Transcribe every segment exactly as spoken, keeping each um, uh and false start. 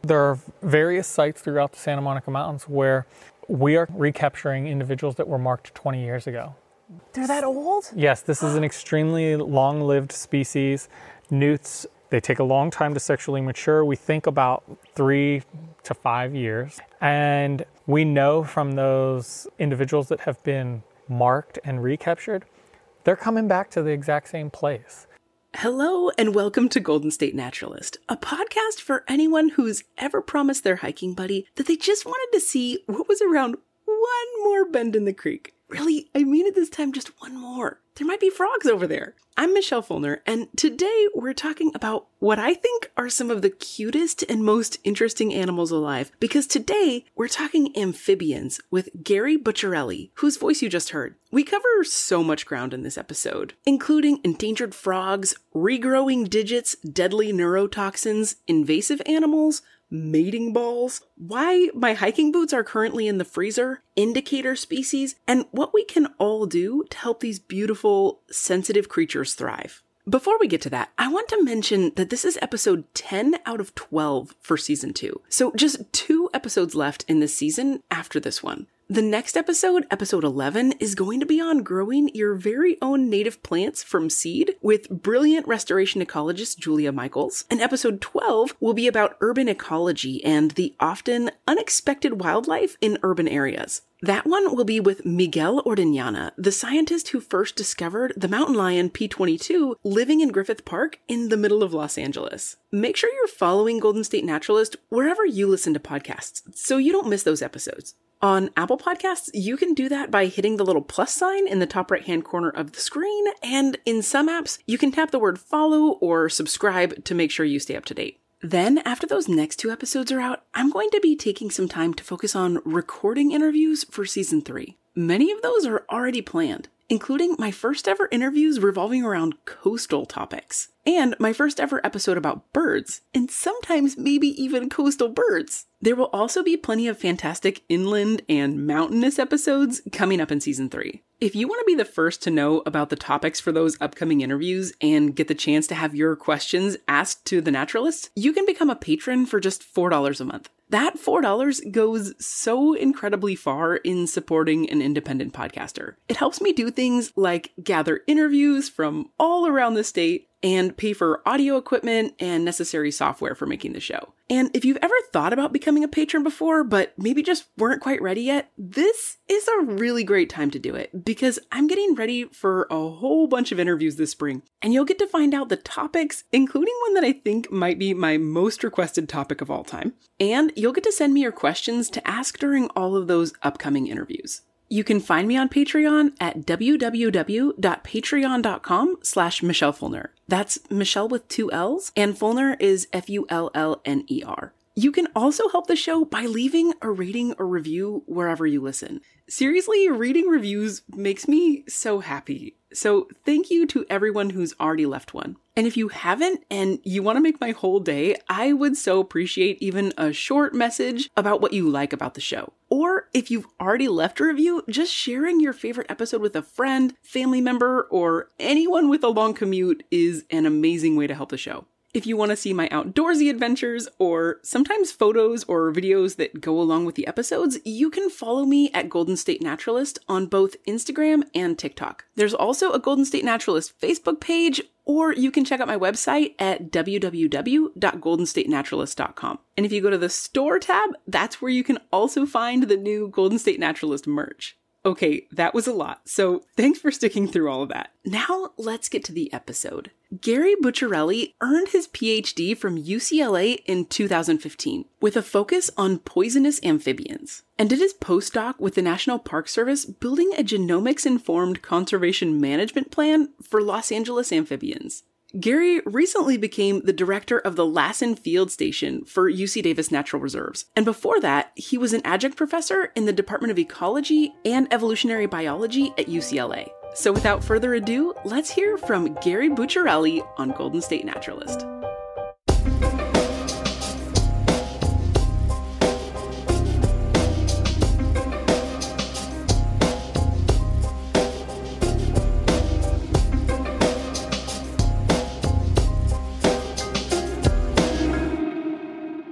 There are various sites throughout the Santa Monica Mountains where we are recapturing individuals that were marked twenty years ago. They're that old? Yes, this is an extremely long-lived species. Newts, they take a long time to sexually mature. We think about three to five years. And we know from those individuals that have been marked and recaptured, they're coming back to the exact same place. Hello and welcome to Golden State Naturalist, a podcast for anyone who's ever promised their hiking buddy that they just wanted to see what was around one more bend in the creek. Really, I mean it this time, just one more. There might be frogs over there. I'm Michelle Fulner, and today we're talking about what I think are some of the cutest and most interesting animals alive, because today we're talking amphibians with Gary Bucciarelli, whose voice you just heard. We cover so much ground in this episode, including endangered frogs, regrowing digits, deadly neurotoxins, invasive animals, mating balls, why my hiking boots are currently in the freezer, indicator species, and what we can all do to help these beautiful, sensitive creatures thrive. Before we get to that, I want to mention that this is episode ten out of twelve for season two. So just two episodes left in this season after this one. The next episode, episode eleven, is going to be on growing your very own native plants from seed with brilliant restoration ecologist Julia Michaels. And episode twelve will be about urban ecology and the often unexpected wildlife in urban areas. That one will be with Miguel Ordeñana, the scientist who first discovered the mountain lion P twenty-two living in Griffith Park in the middle of Los Angeles. Make sure you're following Golden State Naturalist wherever you listen to podcasts so you don't miss those episodes. On Apple Podcasts, you can do that by hitting the little plus sign in the top right-hand corner of the screen, and in some apps, you can tap the word follow or subscribe to make sure you stay up to date. Then, after those next two episodes are out, I'm going to be taking some time to focus on recording interviews for season three. Many of those are already planned, including my first ever interviews revolving around coastal topics, and my first ever episode about birds, and sometimes maybe even coastal birds. There will also be plenty of fantastic inland and mountainous episodes coming up in season three. If you want to be the first to know about the topics for those upcoming interviews and get the chance to have your questions asked to the naturalists, you can become a patron for just four dollars a month. That four dollars goes so incredibly far in supporting an independent podcaster. It helps me do things like gather interviews from all around the state and pay for audio equipment and necessary software for making the show. And if you've ever thought about becoming a patron before, but maybe just weren't quite ready yet, this is a really great time to do it because I'm getting ready for a whole bunch of interviews this spring. And you'll get to find out the topics, including one that I think might be my most requested topic of all time. And you'll get to send me your questions to ask during all of those upcoming interviews. You can find me on Patreon at www.patreon.com slash Michelle Fulner. That's Michelle with two L's, and Fulner is F U L L N E R. You can also help the show by leaving a rating or review wherever you listen. Seriously, reading reviews makes me so happy. So thank you to everyone who's already left one. And if you haven't and you want to make my whole day, I would so appreciate even a short message about what you like about the show. Or if you've already left a review, just sharing your favorite episode with a friend, family member, or anyone with a long commute is an amazing way to help the show. If you want to see my outdoorsy adventures or sometimes photos or videos that go along with the episodes, you can follow me at Golden State Naturalist on both Instagram and TikTok. There's also a Golden State Naturalist Facebook page, or you can check out my website at w w w dot golden state naturalist dot com. And if you go to the store tab, that's where you can also find the new Golden State Naturalist merch. Okay, that was a lot, so thanks for sticking through all of that. Now let's get to the episode. Gary Bucciarelli earned his P H D from U C L A in two thousand fifteen with a focus on poisonous amphibians, and did his postdoc with the National Park Service building a genomics-informed conservation management plan for Los Angeles amphibians. Gary recently became the director of the Lassen Field Station for U C Davis Natural Reserves, and before that, he was an adjunct professor in the Department of Ecology and Evolutionary Biology at U C L A. So without further ado, let's hear from Gary Bucciarelli on Golden State Naturalist. And there's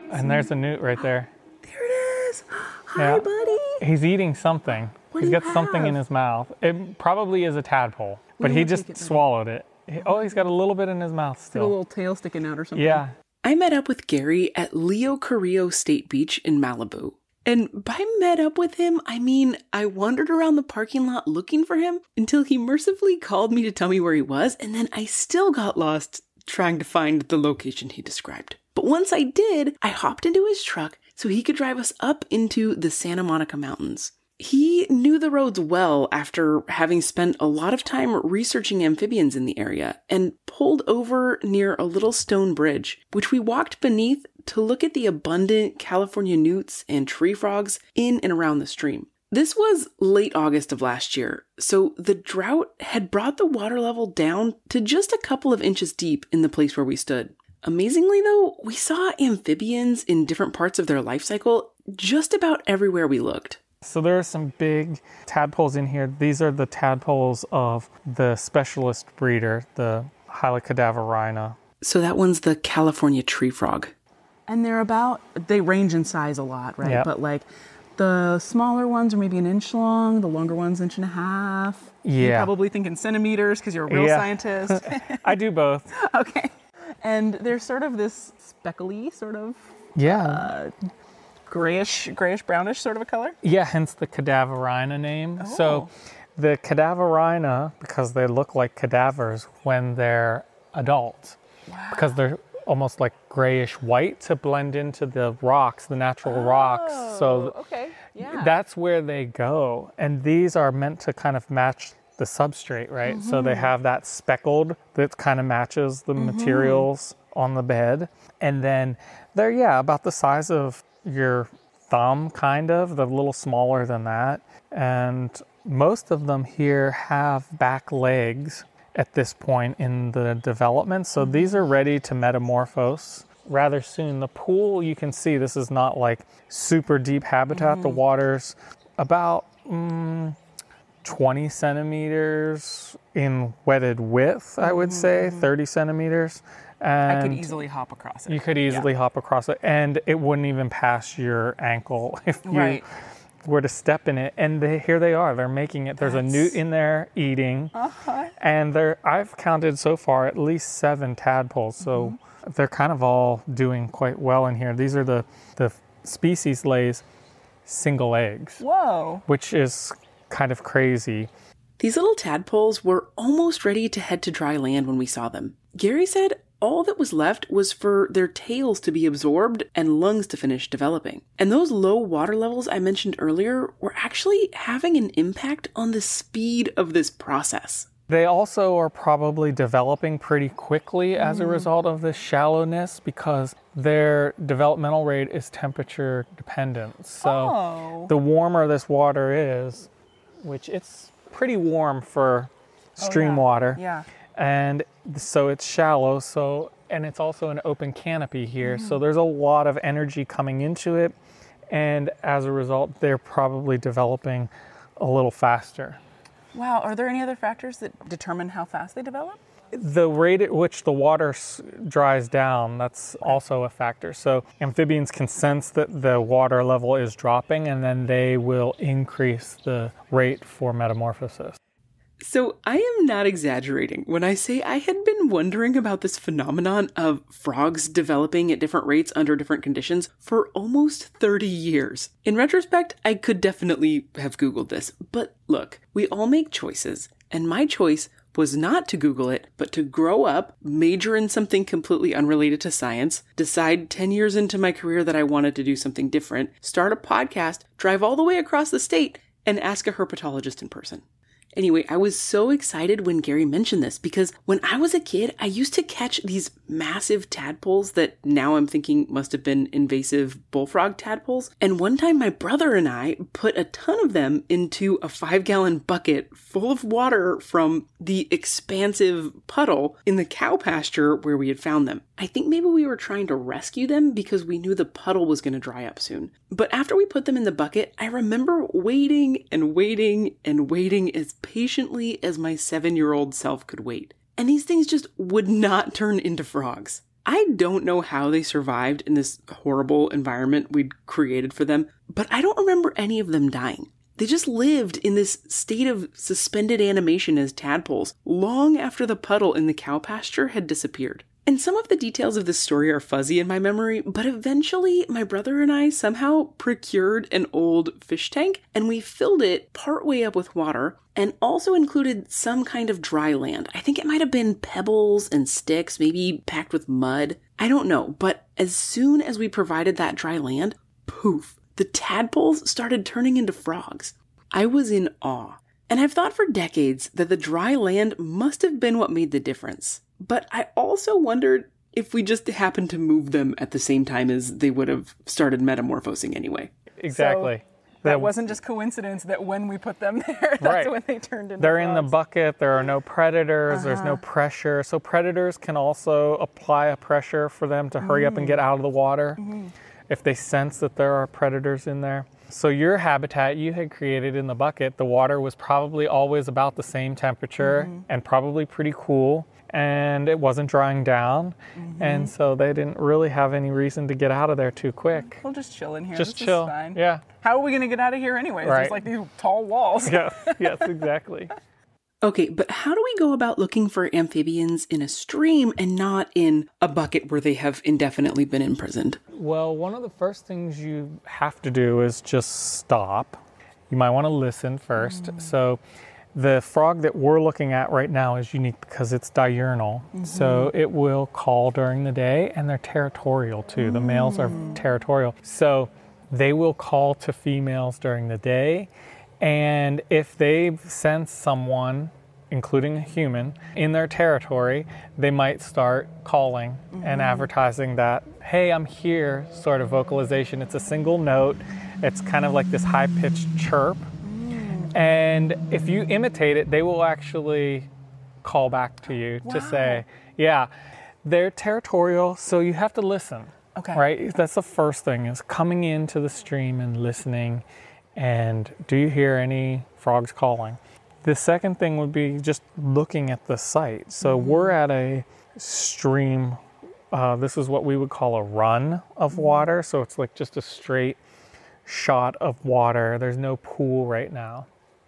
there's a newt right there. There it is. Hi, Yeah. buddy. He's eating something. What He's do you got something in have? his mouth. It probably is a tadpole, but do he you just think it is? swallowed it. He- oh, he's got a little bit in his mouth Like a still. little tail sticking out or something. Yeah. I met up with Gary at Leo Carrillo State Beach in Malibu. And by met up with him, I mean I wandered around the parking lot looking for him until he mercifully called me to tell me where he was, and then I still got lost trying to find the location he described. But once I did, I hopped into his truck so he could drive us up into the Santa Monica Mountains. He knew the roads well after having spent a lot of time researching amphibians in the area and pulled over near a little stone bridge, which we walked beneath to look at the abundant California newts and tree frogs in and around the stream. This was late August of last year, so the drought had brought the water level down to just a couple of inches deep in the place where we stood. Amazingly though, we saw amphibians in different parts of their life cycle just about everywhere we looked. So there are some big tadpoles in here. These are the tadpoles of the specialist breeder, the Hylicadaverina. So that one's the California tree frog. And they're about, they range in size a lot, right? Yep. But like the smaller ones are maybe an inch long, the longer ones inch and a half. You're Yeah. probably thinking centimeters because you're a real Yeah. scientist. I do both. Okay. And they're sort of this speckly, sort of Yeah. grayish, grayish brownish sort of a color. Yeah, hence the Cadaverina name. Oh. So the Cadaverina, because they look like cadavers when they're adults, because they're almost like grayish white to blend into the rocks, the natural rocks. So okay. Yeah. that's where they go. And these are meant to kind of match the substrate, right? So they have that speckled that kind of matches the materials on the bed. And then they're, yeah, about the size of your thumb, kind of. They're a little smaller than that. And most of them here have back legs at this point in the development. So these are ready to metamorphose rather soon. The pool, you can see this is not like super deep habitat. The water's about mm, twenty centimeters in wetted width, I would say, thirty centimeters. And I could easily hop across it. you could easily hop across it, and it wouldn't even pass your ankle if you Right. were to step in it. And they, here they are. They're making it. There's a newt in there eating, Uh-huh. and there I've counted so far at least seven tadpoles. So they're kind of all doing quite well in here. These are the the species lays single eggs, Whoa. which is kind of crazy. These little tadpoles were almost ready to head to dry land when we saw them. Gary said all that was left was for their tails to be absorbed and lungs to finish developing. And those low water levels I mentioned earlier were actually having an impact on the speed of this process. They also are probably developing pretty quickly as a result of this shallowness because their developmental rate is temperature dependent. So Oh. the warmer this water is, which it's pretty warm for stream yeah. water, Yeah. and so it's shallow, so and it's also an open canopy here, so there's a lot of energy coming into it, and as a result they're probably developing a little faster. Wow. Are there any other factors that determine how fast they develop? The rate at which the water s- dries down, that's also a factor. So amphibians can sense that the water level is dropping, and then they will increase the rate for metamorphosis. So I am not exaggerating when I say I had been wondering about this phenomenon of frogs developing at different rates under different conditions for almost thirty years. In retrospect, I could definitely have Googled this, but look, we all make choices, and my choice was not to Google it, but to grow up, major in something completely unrelated to science, decide ten years into my career that I wanted to do something different, start a podcast, drive all the way across the state, and ask a herpetologist in person. Anyway, I was so excited when Gary mentioned this because when I was a kid, I used to catch these massive tadpoles that now I'm thinking must have been invasive bullfrog tadpoles. And one time my brother and I put a ton of them into a five gallon bucket full of water from the expansive puddle in the cow pasture where we had found them. I think maybe we were trying to rescue them because we knew the puddle was going to dry up soon. But after we put them in the bucket, I remember waiting and waiting and waiting as patiently as my seven-year-old self could wait. And these things just would not turn into frogs. I don't know how they survived in this horrible environment we'd created for them, but I don't remember any of them dying. They just lived in this state of suspended animation as tadpoles long after the puddle in the cow pasture had disappeared. And some of the details of this story are fuzzy in my memory, but eventually my brother and I somehow procured an old fish tank and we filled it partway up with water and also included some kind of dry land. I think it might have been pebbles and sticks, maybe packed with mud. I don't know, but as soon as we provided that dry land, poof, the tadpoles started turning into frogs. I was in awe. And I've thought for decades that the dry land must have been what made the difference. But I also wondered if we just happened to move them at the same time as they would have started metamorphosing anyway. Exactly. So that wasn't just coincidence that when we put them there, that's right. when they turned into They're frogs. in the bucket. There are no predators. Uh-huh. There's no pressure. So predators can also apply a pressure for them to hurry mm. up and get out of the water mm-hmm. if they sense that there are predators in there. So your habitat you had created in the bucket, the water was probably always about the same temperature mm-hmm. and probably pretty cool. And it wasn't drying down. Mm-hmm. And so they didn't really have any reason to get out of there too quick. We'll just chill in here. Just this chill. Is fine. Yeah. How are we going to get out of here anyways? Right. There's like these tall walls. Yeah. Yes, exactly. Okay, but how do we go about looking for amphibians in a stream and not in a bucket where they have indefinitely been imprisoned? Well, one of the first things you have to do is just stop. You might want to listen first. Mm. So the frog that we're looking at right now is unique because it's diurnal. Mm-hmm. So it will call during the day and they're territorial too. Mm. The males are territorial. So they will call to females during the day. And if they sense someone, including a human, in their territory, they might start calling mm-hmm. and advertising that, hey, I'm here, sort of vocalization. It's a single note. It's kind of like this high-pitched chirp. Mm. And if you imitate it, they will actually call back to you wow. to say, yeah, they're territorial, so you have to listen. Okay. Right? That's the first thing, is coming into the stream and listening. And do you hear any frogs calling? The second thing would be just looking at the site. So mm-hmm. we're at a stream. Uh, this is what we would call a run of mm-hmm. water. So it's like just a straight shot of water. There's no pool right now.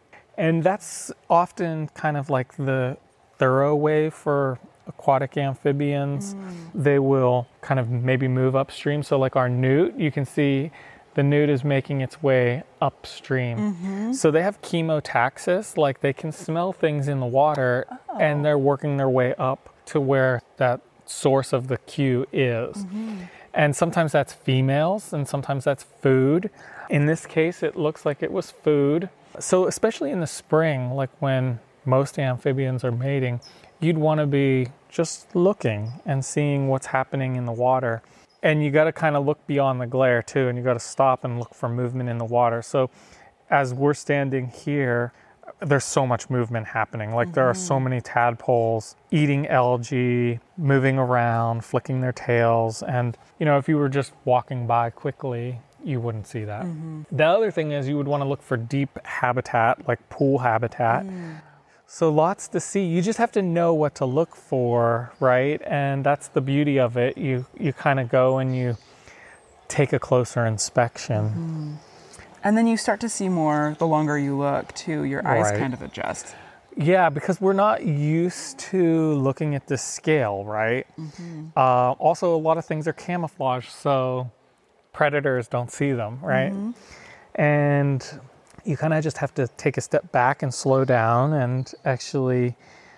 And that's often kind of like the thorough way for aquatic amphibians. Mm. They will kind of maybe move upstream. So like our newt, you can see the newt is making its way upstream. Mm-hmm. So they have chemotaxis, like they can smell things in the water oh. and they're working their way up to where that source of the cue is. Mm-hmm. And sometimes that's females and sometimes that's food. In this case, it looks like it was food. So especially in the spring, like when most amphibians are mating, you'd want to be just looking and seeing what's happening in the water. And you got to kind of look beyond the glare too, and you got to stop and look for movement in the water. So as we're standing here, there's so much movement happening. Like mm-hmm. there are so many tadpoles eating algae, moving around, flicking their tails. And, you know, if you were just walking by quickly, you wouldn't see that. Mm-hmm. The other thing is you would want to look for deep habitat, like pool habitat. Mm. So lots to see. You just have to know what to look for, right? And that's the beauty of it. You you kind of go and you take a closer inspection. Mm-hmm. And then you start to see more the longer you look, too. Your eyes right. kind of adjust. Yeah, because we're not used to looking at this scale, right? Mm-hmm. Uh, also, a lot of things are camouflage, so predators don't see them, right? Mm-hmm. And you kind of just have to take a step back and slow down and actually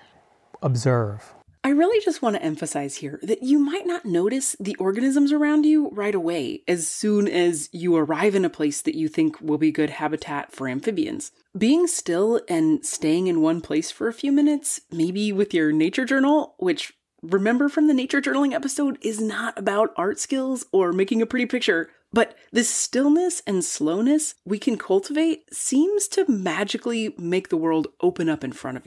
observe. I really just want to emphasize here that you might not notice the organisms around you right away as soon as you arrive in a place that you think will be good habitat for amphibians. Being still and staying in one place for a few minutes, maybe with your nature journal, which, remember from the nature journaling episode, is not about art skills or making a pretty picture. But this stillness and slowness we can cultivate seems to magically make the world open up in front of you.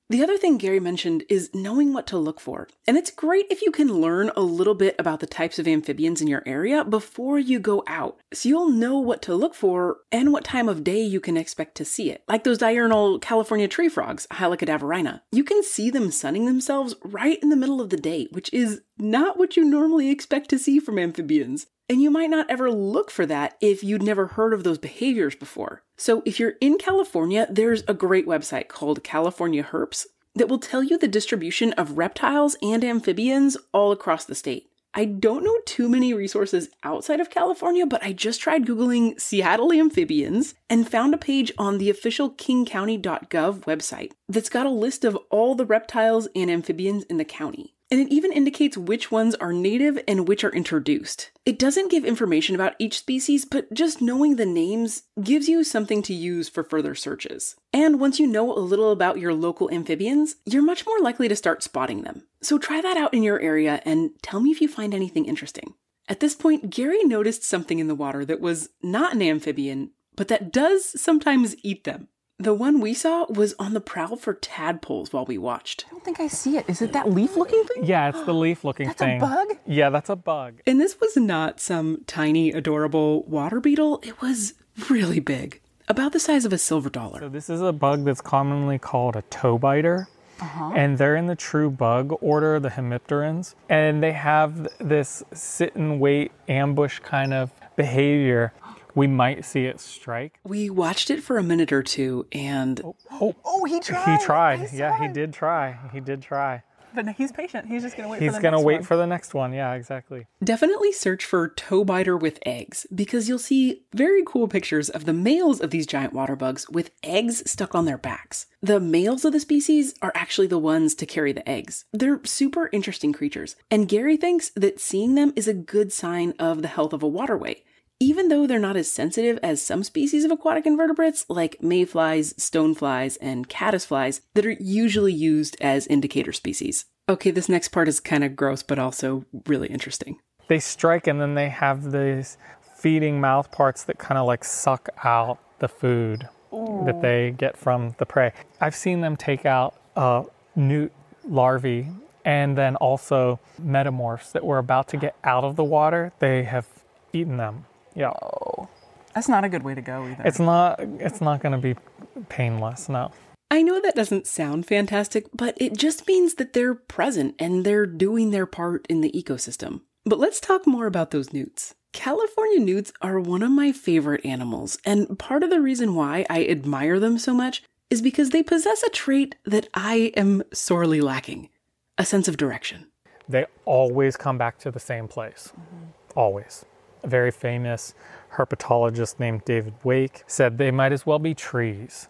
The other thing Gary mentioned is knowing what to look for. And it's great if you can learn a little bit about the types of amphibians in your area before you go out. So you'll know what to look for and what time of day you can expect to see it. Like those diurnal California tree frogs, Hyla cadaverina. You can see them sunning themselves right in the middle of the day, which is not what you normally expect to see from amphibians. And you might not ever look for that if you'd never heard of those behaviors before. So if you're in California, there's a great website called California Herps that will tell you the distribution of reptiles and amphibians all across the state. I don't know too many resources outside of California, but I just tried Googling Seattle amphibians and found a page on the official king county dot gov website that's got a list of all the reptiles and amphibians in the county. And it even indicates which ones are native and which are introduced. It doesn't give information about each species, but just knowing the names gives you something to use for further searches. And once you know a little about your local amphibians, you're much more likely to start spotting them. So try that out in your area and tell me if you find anything interesting. At this point, Gary noticed something in the water that was not an amphibian, but that does sometimes eat them. The one we saw was on the prowl for tadpoles while we watched. I don't think I see it. Is it that leaf-looking thing? Yeah, it's the leaf-looking That's thing. a bug? Yeah, that's a bug. And this was not some tiny, adorable water beetle. It was really big, about the size of a silver dollar. So this is a bug that's commonly called a toe biter. Uh-huh. And they're in the true bug order, the hemipterans. And they have this sit and wait ambush kind of behavior. We might see it strike. We watched it for a minute or two and... Oh, oh, oh he tried. He tried. Yeah, he did try. He did try. But he's patient. He's just going to wait he's for the gonna next wait one. for the next one. Yeah, exactly. Definitely search for toe biter with eggs because you'll see very cool pictures of the males of these giant water bugs with eggs stuck on their backs. The males of the species are actually the ones to carry the eggs. They're super interesting creatures. And Gary thinks that seeing them is a good sign of the health of a waterway. Even though they're not as sensitive as some species of aquatic invertebrates like mayflies, stoneflies, and caddisflies that are usually used as indicator species. Okay, this next part is kind of gross, but also really interesting. They strike and then they have these feeding mouth parts that kind of like suck out the food Ooh. that they get from the prey. I've seen them take out uh, newt larvae and then also metamorphs that were about to get out of the water. They have eaten them. Yeah. Oh, that's not a good way to go either. It's not, it's not going to be painless, no. I know that doesn't sound fantastic, but it just means that they're present and they're doing their part in the ecosystem. But let's talk more about those newts. California newts are one of my favorite animals, and part of the reason why I admire them so much is because they possess a trait that I am sorely lacking, a sense of direction. They always come back to the same place, mm-hmm. always. A very famous herpetologist named David Wake said they might as well be trees.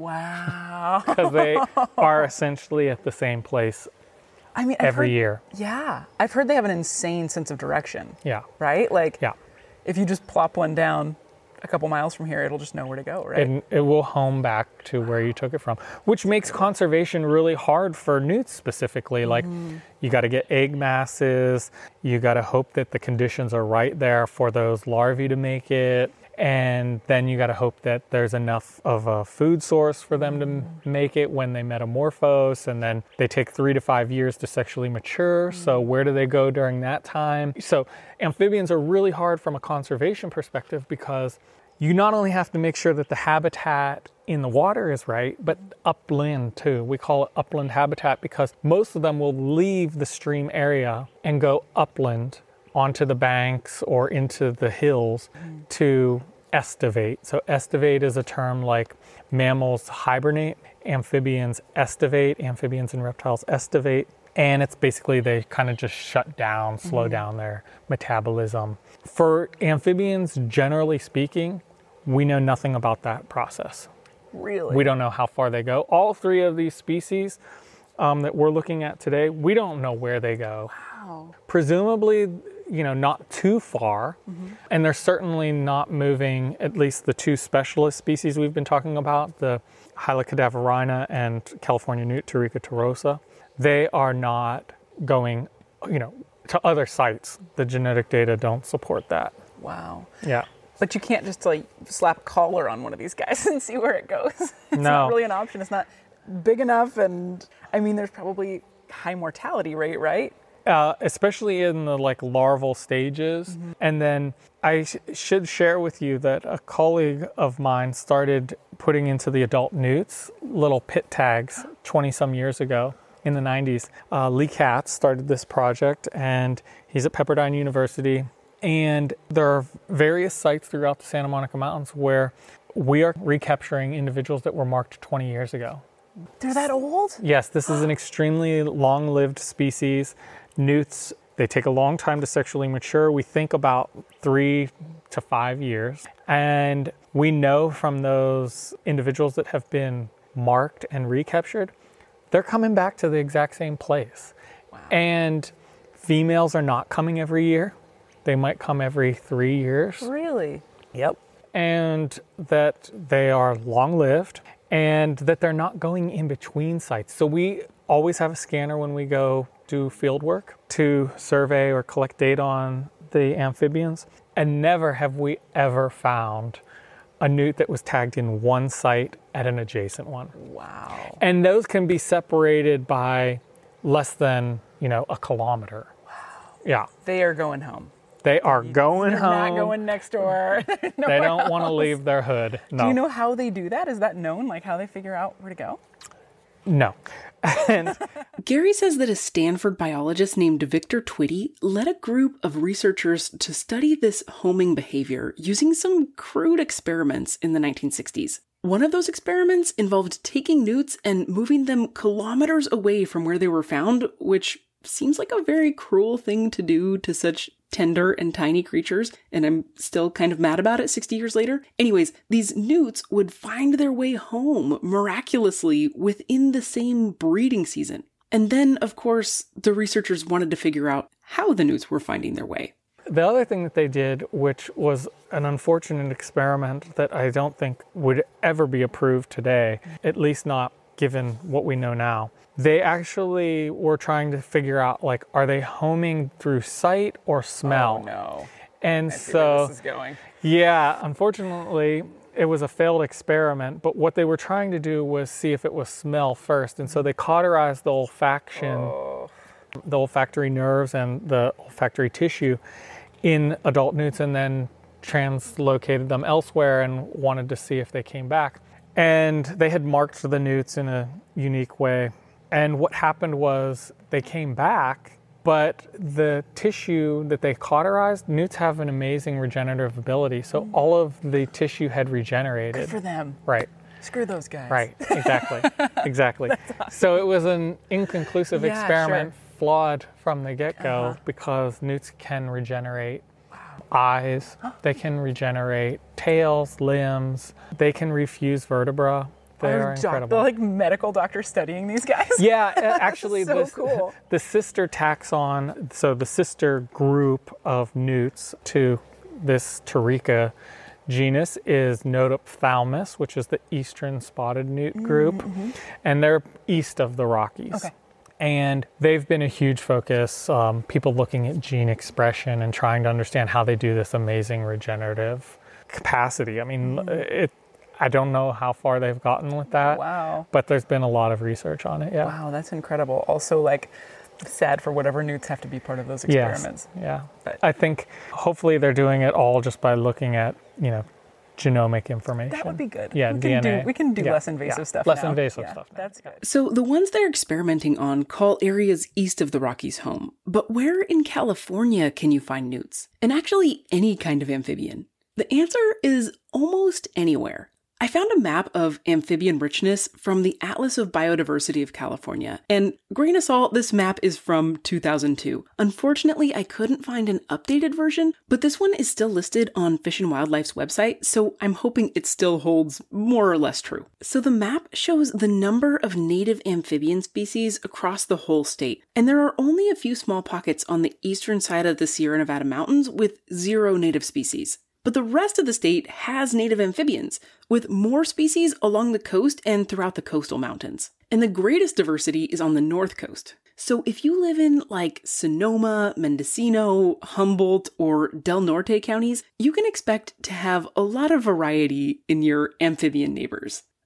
Wow. Because they are essentially at the same place I mean, every heard, year. Yeah. I've heard they have an insane sense of direction. Yeah. Right? Like, yeah. if you just plop one down a couple miles from here, it'll just know where to go, right? And it will home back to where you took it from, which makes conservation really hard for newts specifically. Like, mm. you got to get egg masses, you got to hope that the conditions are right there for those larvae to make it, and then you got to hope that there's enough of a food source for them to make it when they metamorphose, and then they take three to five years to sexually mature. Mm. So where do they go during that time? So amphibians are really hard from a conservation perspective because you not only have to make sure that the habitat in the water is right, but upland too. We call it upland habitat because most of them will leave the stream area and go upland onto the banks or into the hills mm. to estivate. So estivate is a term like mammals hibernate, amphibians estivate, amphibians and reptiles estivate. And it's basically they kind of just shut down, slow mm-hmm. down their metabolism. For amphibians, generally speaking, we know nothing about that process. Really? We don't know how far they go. All three of these species um, that we're looking at today, we don't know where they go. Wow. Presumably, you know, not too far. Mm-hmm. And they're certainly not moving, at least the two specialist species we've been talking about, the Hyla cadaverina and California newt Tarica turosa. They are not going, you know, to other sites. The genetic data don't support that. Wow. Yeah. But you can't just like slap a collar on one of these guys and see where it goes. It's no. not really an option. It's not big enough, and I mean, there's probably high mortality rate, right? Uh, especially in the like larval stages. Mm-hmm. And then I sh- should share with you that a colleague of mine started putting into the adult newts little pit tags twenty some years ago in the nineties. Uh, Lee Katz started this project, and he's at Pepperdine University. And there are various sites throughout the Santa Monica Mountains where we are recapturing individuals that were marked twenty years ago. They're that old? Yes, this is an extremely long-lived species. Newts, they take a long time to sexually mature. We think about three to five years. And we know from those individuals that have been marked and recaptured, they're coming back to the exact same place. Wow. And females are not coming every year. They might come every three years. Really? Yep. And that they are long-lived, and that they're not going in between sites. So we always have a scanner when we go do field work to survey or collect data on the amphibians. And never have we ever found a newt that was tagged in one site at an adjacent one. Wow. And those can be separated by less than, you know, a kilometer. Wow. Yeah. They are going home. They are going They're home. Not going next door. They don't want to leave their hood. No. Do you know how they do that? Is that known? Like how they figure out where to go? No. And Gary says that a Stanford biologist named Victor Twitty led a group of researchers to study this homing behavior using some crude experiments in the nineteen sixties. One of those experiments involved taking newts and moving them kilometers away from where they were found, which seems like a very cruel thing to do to such tender and tiny creatures, and I'm still kind of mad about it sixty years later. Anyways, these newts would find their way home miraculously within the same breeding season. And then, of course, the researchers wanted to figure out how the newts were finding their way. the other thing that they did, which was an unfortunate experiment that I don't think would ever be approved today, at least not given what we know now, they actually were trying to figure out, like, are they homing through sight or smell? Oh, no. And I see so, where this is going. yeah, unfortunately, it was a failed experiment, but what they were trying to do was see if it was smell first. And so they cauterized the olfaction, Oh. the olfactory nerves and the olfactory tissue in adult newts, and then translocated them elsewhere and wanted to see if they came back. And they had marked the newts in a unique way. And what happened was they came back, but the tissue that they cauterized, newts have an amazing regenerative ability. So mm. all of the tissue had regenerated. Good for them. Right. Screw those guys. Right, exactly, exactly. Awesome. So it was an inconclusive yeah, experiment, sure. flawed from the get-go, uh-huh. because newts can regenerate wow. eyes, they can regenerate tails, limbs, they can refuse vertebra. They are incredible. They're like medical doctors studying these guys. Yeah, actually, so this, cool. the sister taxon, so the sister group of newts to this Pterica genus is Notophthalmus, which is the eastern spotted newt group, mm-hmm. and they're east of the Rockies. Okay. And they've been a huge focus, um, people looking at gene expression and trying to understand how they do this amazing regenerative capacity. I mean, mm-hmm. it. I don't know how far they've gotten with that. Wow. But there's been a lot of research on it, yeah. Wow, that's incredible. Also, like, sad for whatever newts have to be part of those experiments. Yes, yeah. But I think hopefully they're doing it all just by looking at, you know, genomic information. That would be good. Yeah, we D N A. Can do, we can do yeah, less invasive yeah. stuff Less now. invasive yeah, stuff now. That's good. So the ones they're experimenting on call areas east of the Rockies home. But where in California can you find newts? And actually any kind of amphibian? The answer is almost anywhere. I found a map of amphibian richness from the Atlas of Biodiversity of California, and grain of salt, this map is from two thousand two. Unfortunately, I couldn't find an updated version, but this one is still listed on Fish and Wildlife's website, so I'm hoping it still holds more or less true. So the map shows the number of native amphibian species across the whole state, and there are only a few small pockets on the eastern side of the Sierra Nevada mountains with zero native species. But the rest of the state has native amphibians, with more species along the coast and throughout the coastal mountains. And the greatest diversity is on the north coast. So if you live in like Sonoma, Mendocino, Humboldt, or Del Norte counties, you can expect to have a lot of variety in your amphibian neighbors.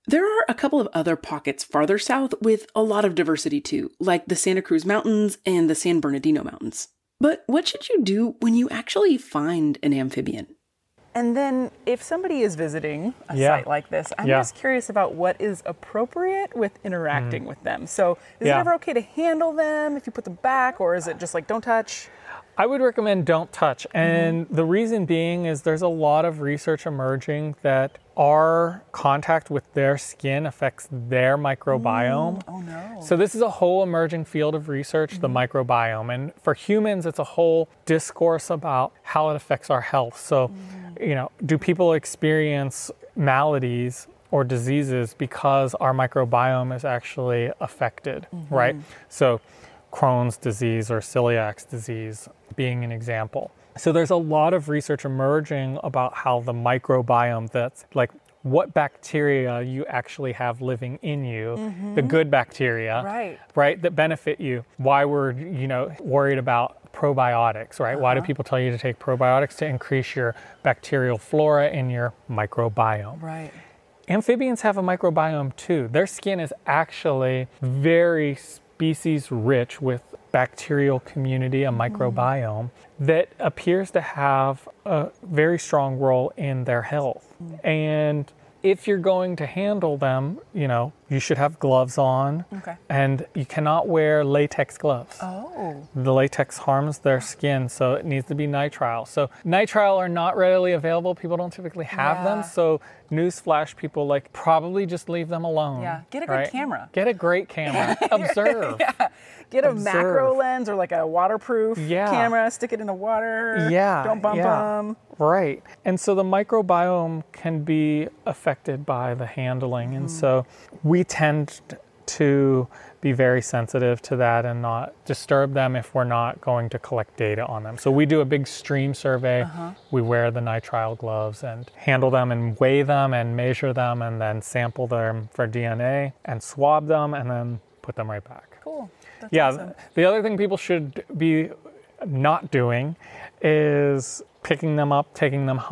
There are a couple of other pockets farther south with a lot of diversity too, like the Santa Cruz Mountains and the San Bernardino Mountains. But what should you do when you actually find an amphibian? And then if somebody is visiting a Yeah. site like this, I'm Yeah. just curious about what is appropriate with interacting with them. So is Yeah. it ever okay to handle them if you put them back, or is it just like, don't touch? I would recommend don't touch. And the reason being is there's a lot of research emerging that our contact with their skin affects their microbiome. Oh no. So this is a whole emerging field of research, the microbiome. And for humans, it's a whole discourse about how it affects our health. So, you know, do people experience maladies or diseases because our microbiome is actually affected, right? So Crohn's disease or celiac disease being an example. So there's a lot of research emerging about how the microbiome, that's like what bacteria you actually have living in you, the good bacteria, Right. right, that benefit you. Why we're, you know, worried about probiotics, right? Why do people tell you to take probiotics? To increase your bacterial flora in your microbiome. Right. Amphibians have a microbiome too. Their skin is actually very species rich with bacterial community, a microbiome that appears to have a very strong role in their health. And if you're going to handle them, you know, you should have gloves on, Okay. and you cannot wear latex gloves. Oh. The latex harms their skin, so it needs to be nitrile. So nitrile are not readily available. People don't typically have Yeah. them. So newsflash, people like probably just leave them alone. Yeah. Get a good right? camera. Get a great camera. Observe. Get a Observe. macro lens or like a waterproof Yeah. camera, stick it in the water. Yeah. Don't bump yeah. them. Right. And so the microbiome can be affected by the handling. And so we tend to be very sensitive to that and not disturb them if we're not going to collect data on them. So we do a big stream survey. We wear the nitrile gloves and handle them and weigh them and measure them and then sample them for D N A and swab them and then put them right back. Cool. That's Yeah, awesome. the other thing people should be not doing is picking them up, taking them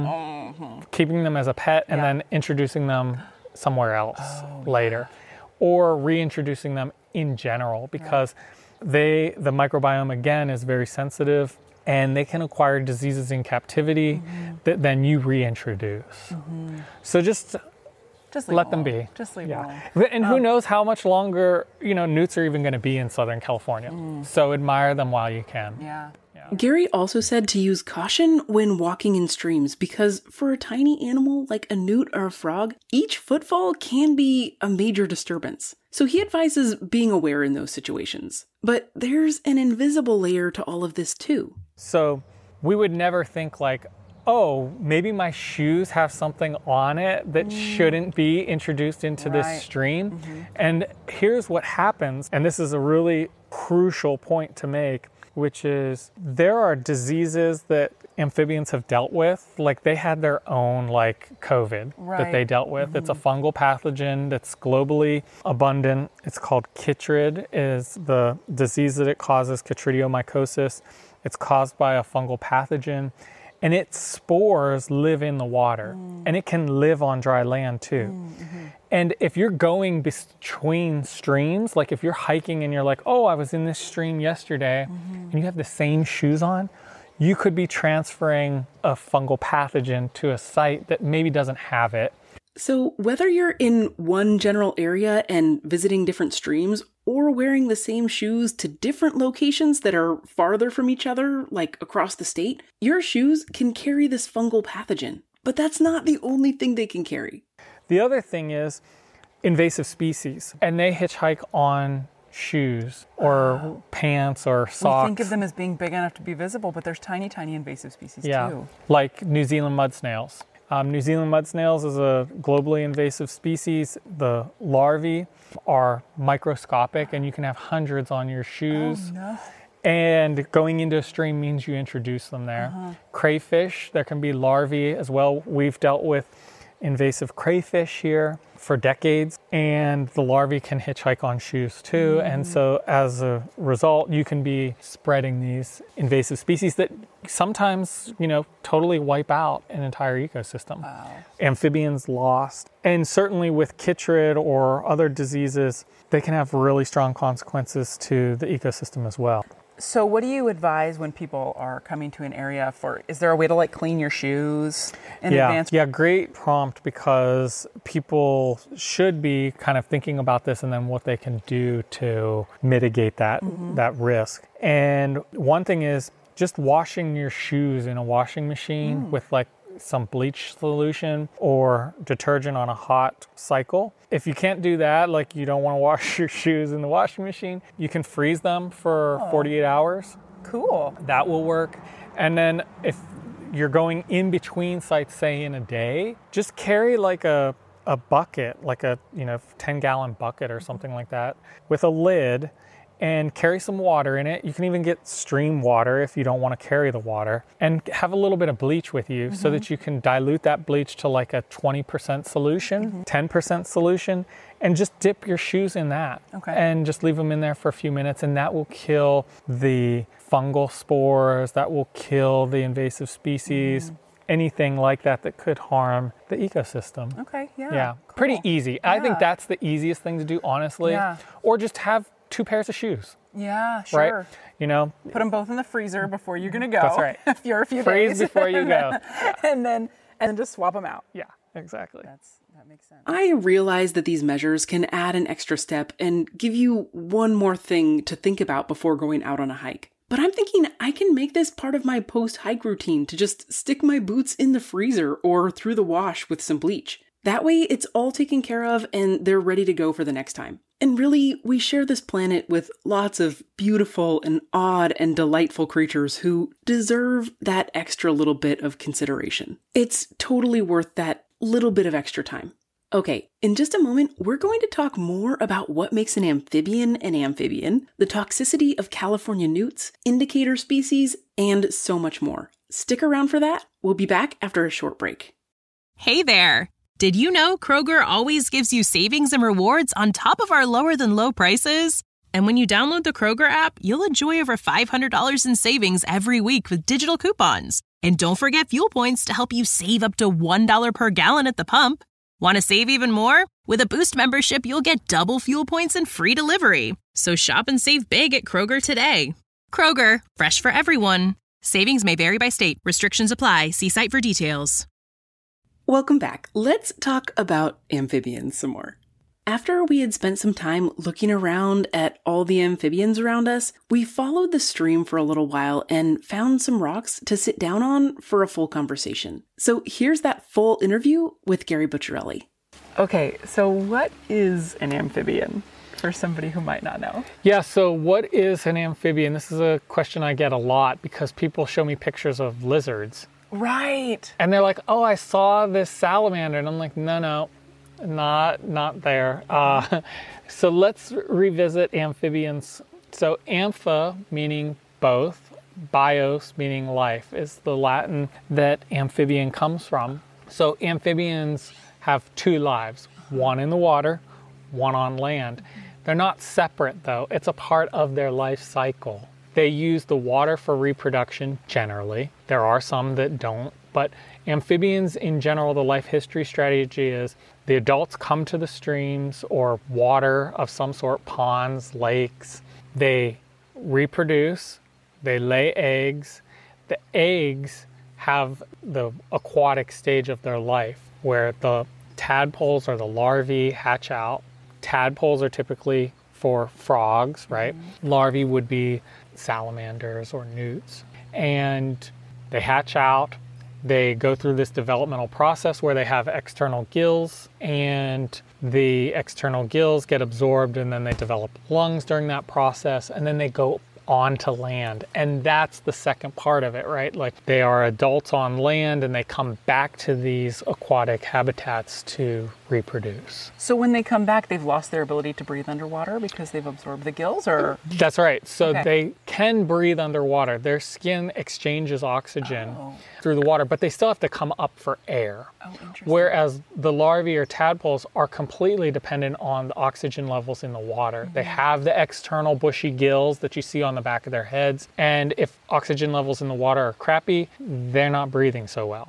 home, keeping them as a pet, and Yeah. then introducing them somewhere else later, or reintroducing them in general because they the microbiome again is very sensitive and they can acquire diseases in captivity that then you reintroduce. So just Just leave let them alone. be. Just leave Yeah. alone. And who knows how much longer, you know, newts are even going to be in Southern California. So admire them while you can. Yeah. Gary also said to use caution when walking in streams because for a tiny animal like a newt or a frog, each footfall can be a major disturbance. So he advises being aware in those situations. But there's an invisible layer to all of this too. So we would never think like, oh, maybe my shoes have something on it that shouldn't be introduced into Right. this stream. And here's what happens, and this is a really crucial point to make, which is there are diseases that amphibians have dealt with. Like they had their own like COVID that they Right. dealt with. It's a fungal pathogen that's globally abundant. It's called chytrid, is the disease that it causes, chytridiomycosis. It's caused by a fungal pathogen. And its spores live in the water, and it can live on dry land too. And if you're going between streams, like if you're hiking and you're like, oh, I was in this stream yesterday, and you have the same shoes on, you could be transferring a fungal pathogen to a site that maybe doesn't have it. So whether you're in one general area and visiting different streams or wearing the same shoes to different locations that are farther from each other, like across the state, your shoes can carry this fungal pathogen. But that's not the only thing they can carry. The other thing is invasive species, and they hitchhike on shoes or pants or socks. We think of them as being big enough to be visible, but there's tiny, tiny invasive species Yeah, too. like New Zealand mud snails. Um, New Zealand mud snails is a globally invasive species. The larvae are microscopic and you can have hundreds on your shoes. Oh, no. And going into a stream means you introduce them there. Crayfish, there can be larvae as well. We've dealt with invasive crayfish here for decades, and the larvae can hitchhike on shoes too. Mm. And so as a result, you can be spreading these invasive species that sometimes, you know, totally wipe out an entire ecosystem. Wow. Amphibians lost. And certainly with chytrid or other diseases, they can have really strong consequences to the ecosystem as well. So what do you advise when people are coming to an area for, is there a way to like clean your shoes in yeah. advance? Yeah, great prompt, because people should be kind of thinking about this and then what they can do to mitigate that, mm-hmm. that risk. And one thing is just washing your shoes in a washing machine mm. with like some bleach solution or detergent on a hot cycle. If you can't do that, like you don't want to wash your shoes in the washing machine, you can freeze them for oh. forty-eight hours. Cool. That will work. And then if you're going in between sites, say in a day, just carry like a, a bucket, like a, you know, ten gallon bucket or something like that with a lid, and carry some water in it. You can even get stream water if you don't want to carry the water, and have a little bit of bleach with you mm-hmm. so that you can dilute that bleach to like a twenty percent solution, mm-hmm. ten percent solution, and just dip your shoes in that. Okay. And just leave them in there for a few minutes, and that will kill the fungal spores, that will kill the invasive species, mm. anything like that that could harm the ecosystem. Okay, yeah. Yeah, cool. Pretty easy. Yeah. I think that's the easiest thing to do, honestly. Yeah. Or just have two pairs of shoes. Yeah, sure. Right? You know, put them both in the freezer before you're gonna go. That's right. If you're a few Freeze days. before you go. Yeah. and then and then just swap them out. Yeah, exactly. That's that makes sense. I realize that these measures can add an extra step and give you one more thing to think about before going out on a hike. But I'm thinking I can make this part of my post-hike routine to just stick my boots in the freezer or through the wash with some bleach. That way it's all taken care of and they're ready to go for the next time. And really, we share this planet with lots of beautiful and odd and delightful creatures who deserve that extra little bit of consideration. It's totally worth that little bit of extra time. Okay, in just a moment, we're going to talk more about what makes an amphibian an amphibian, the toxicity of California newts, indicator species, and so much more. Stick around for that. We'll be back after a short break. Hey there! Did you know Kroger always gives you savings and rewards on top of our lower-than-low prices? And when you download the Kroger app, you'll enjoy over five hundred dollars in savings every week with digital coupons. And don't forget fuel points to help you save up to one dollar per gallon at the pump. Want to save even more? With a Boost membership, you'll get double fuel points and free delivery. So shop and save big at Kroger today. Kroger, fresh for everyone. Savings may vary by state. Restrictions apply. See site for details. Welcome back. Let's talk about amphibians some more. After we had spent some time looking around at all the amphibians around us, we followed the stream for a little while and found some rocks to sit down on for a full conversation. So here's that full interview with Gary Bucciarelli. Okay, so what is an amphibian for somebody who might not know? Yeah, so what is an amphibian? This is a question I get a lot because people show me pictures of lizards. Right. And they're like, oh, I saw this salamander. And I'm like, no, no. Not not there. Uh, so let's revisit amphibians. So ampha meaning both, bios meaning life is the Latin that amphibian comes from. So amphibians have two lives, one in the water, one on land. They're not separate though. It's a part of their life cycle. They use the water for reproduction generally. There are some that don't, but amphibians in general, the life history strategy is the adults come to the streams or water of some sort, ponds, lakes. They reproduce, they lay eggs. The eggs have the aquatic stage of their life where the tadpoles or the larvae hatch out. Tadpoles are typically for frogs, right? Mm-hmm. Larvae would be salamanders or newts. And they hatch out. They go through this developmental process where they have external gills, and the external gills get absorbed, and then they develop lungs during that process, and then they go onto land. And that's the second part of it, right? Like they are adults on land and they come back to these aquatic habitats to reproduce. So when they come back, they've lost their ability to breathe underwater because they've absorbed the gills, or? That's right. So Okay. they can breathe underwater. Their skin exchanges oxygen Oh. through the water, but they still have to come up for air. Oh, interesting. Whereas the larvae or tadpoles are completely dependent on the oxygen levels in the water. They have the external bushy gills that you see on the back of their heads. And if oxygen levels in the water are crappy, they're not breathing so well.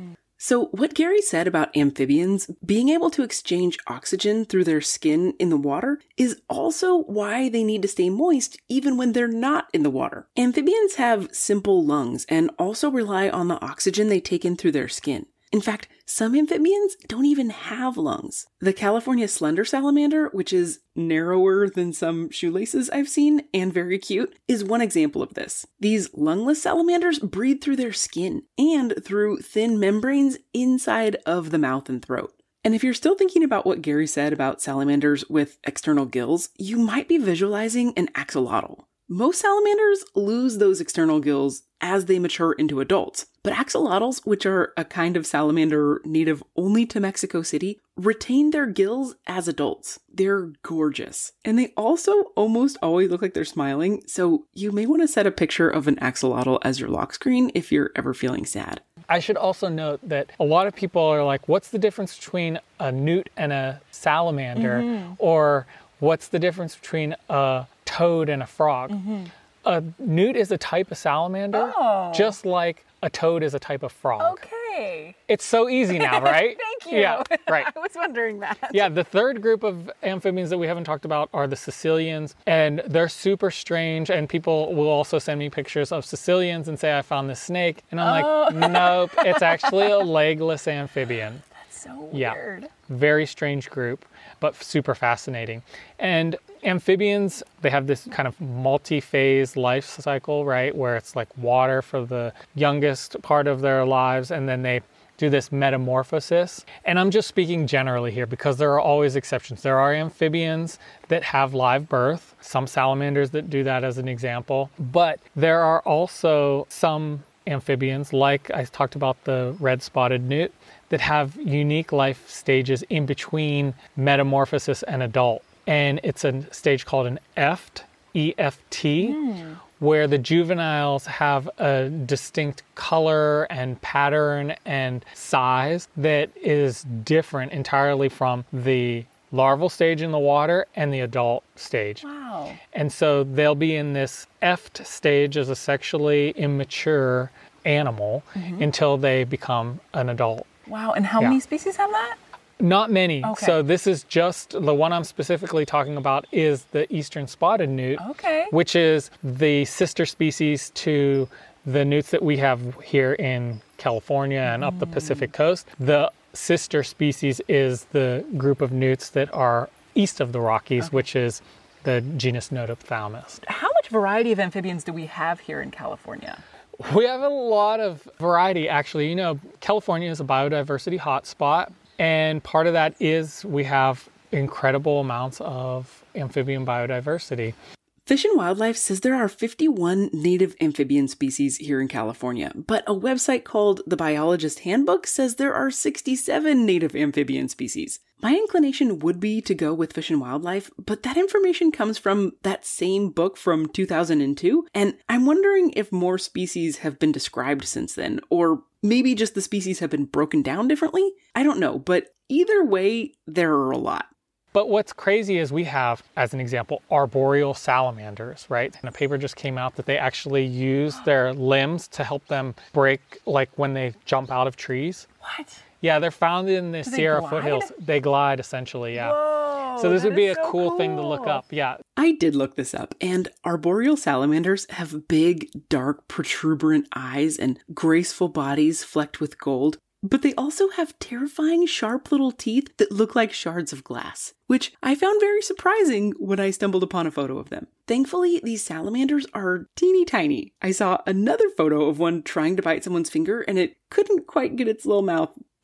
So what Gary said about amphibians being able to exchange oxygen through their skin in the water is also why they need to stay moist even when they're not in the water. Amphibians have simple lungs and also rely on the oxygen they take in through their skin. In fact, some amphibians don't even have lungs. The California slender salamander, which is narrower than some shoelaces I've seen and very cute, is one example of this. These lungless salamanders breathe through their skin and through thin membranes inside of the mouth and throat. And if you're still thinking about what Gary said about salamanders with external gills, you might be visualizing an axolotl. Most salamanders lose those external gills as they mature into adults, but axolotls, which are a kind of salamander native only to Mexico City, retain their gills as adults. They're gorgeous. And they also almost always look like they're smiling, so you may want to set a picture of an axolotl as your lock screen if you're ever feeling sad. I should also note that a lot of people are like, what's the difference between a newt and a salamander? Mm-hmm. Or what's the difference between a toad and a frog? Mm-hmm. A newt is a type of salamander, Oh. just like a toad is a type of frog. Okay. It's so easy now, right? Thank you. Yeah, right. I was wondering that. Yeah, the third group of amphibians that we haven't talked about are the Sicilians, and they're super strange, and people will also send me pictures of Sicilians and say, I found this snake, and I'm Oh. like, nope, it's actually a legless amphibian. That's so Yeah. weird. Very strange group, but super fascinating. And amphibians, they have this kind of multi-phase life cycle, right? Where it's like water for the youngest part of their lives, and then they do this metamorphosis. And I'm just speaking generally here because there are always exceptions. There are amphibians that have live birth, some salamanders that do that as an example, but there are also some amphibians, like I talked about the red-spotted newt, that have unique life stages in between metamorphosis and adult. And it's a stage called an eft, E F T, mm. where the juveniles have a distinct color and pattern and size that is different entirely from the larval stage in the water and the adult stage. Wow. And so they'll be in this eft stage as a sexually immature animal mm-hmm. until they become an adult. Wow. And how Yeah. many species have that? Not many. Okay. So this is just, the one I'm specifically talking about is the eastern spotted newt, Okay. which is the sister species to the newts that we have here in California and up the Pacific coast. The sister species is the group of newts that are east of the Rockies, Okay. which is the genus Notophthalmus. How much variety of amphibians do we have here in California? We have a lot of variety, actually. You know, California is a biodiversity hotspot, and part of that is we have incredible amounts of amphibian biodiversity. Fish and Wildlife says there are fifty-one native amphibian species here in California, but a website called The Biologist Handbook says there are sixty-seven native amphibian species. My inclination would be to go with Fish and Wildlife, but that information comes from that same book from two thousand two, and I'm wondering if more species have been described since then, or maybe just the species have been broken down differently? I don't know, but either way, there are a lot. But what's crazy is we have, as an example, arboreal salamanders, right? And a paper just came out that they actually use their limbs to help them break, like when they jump out of trees. What? Yeah, they're found in the Do they Sierra glide? foothills. They glide, essentially, yeah. Whoa, so this that would be a is so cool, thing to look cool. up, yeah. I did look this up, and arboreal salamanders have big, dark, protuberant eyes and graceful bodies flecked with gold. But they also have terrifying, sharp little teeth that look like shards of glass, which I found very surprising when I stumbled upon a photo of them. Thankfully, these salamanders are teeny tiny. I saw another photo of one trying to bite someone's finger, and it couldn't quite get its little mouth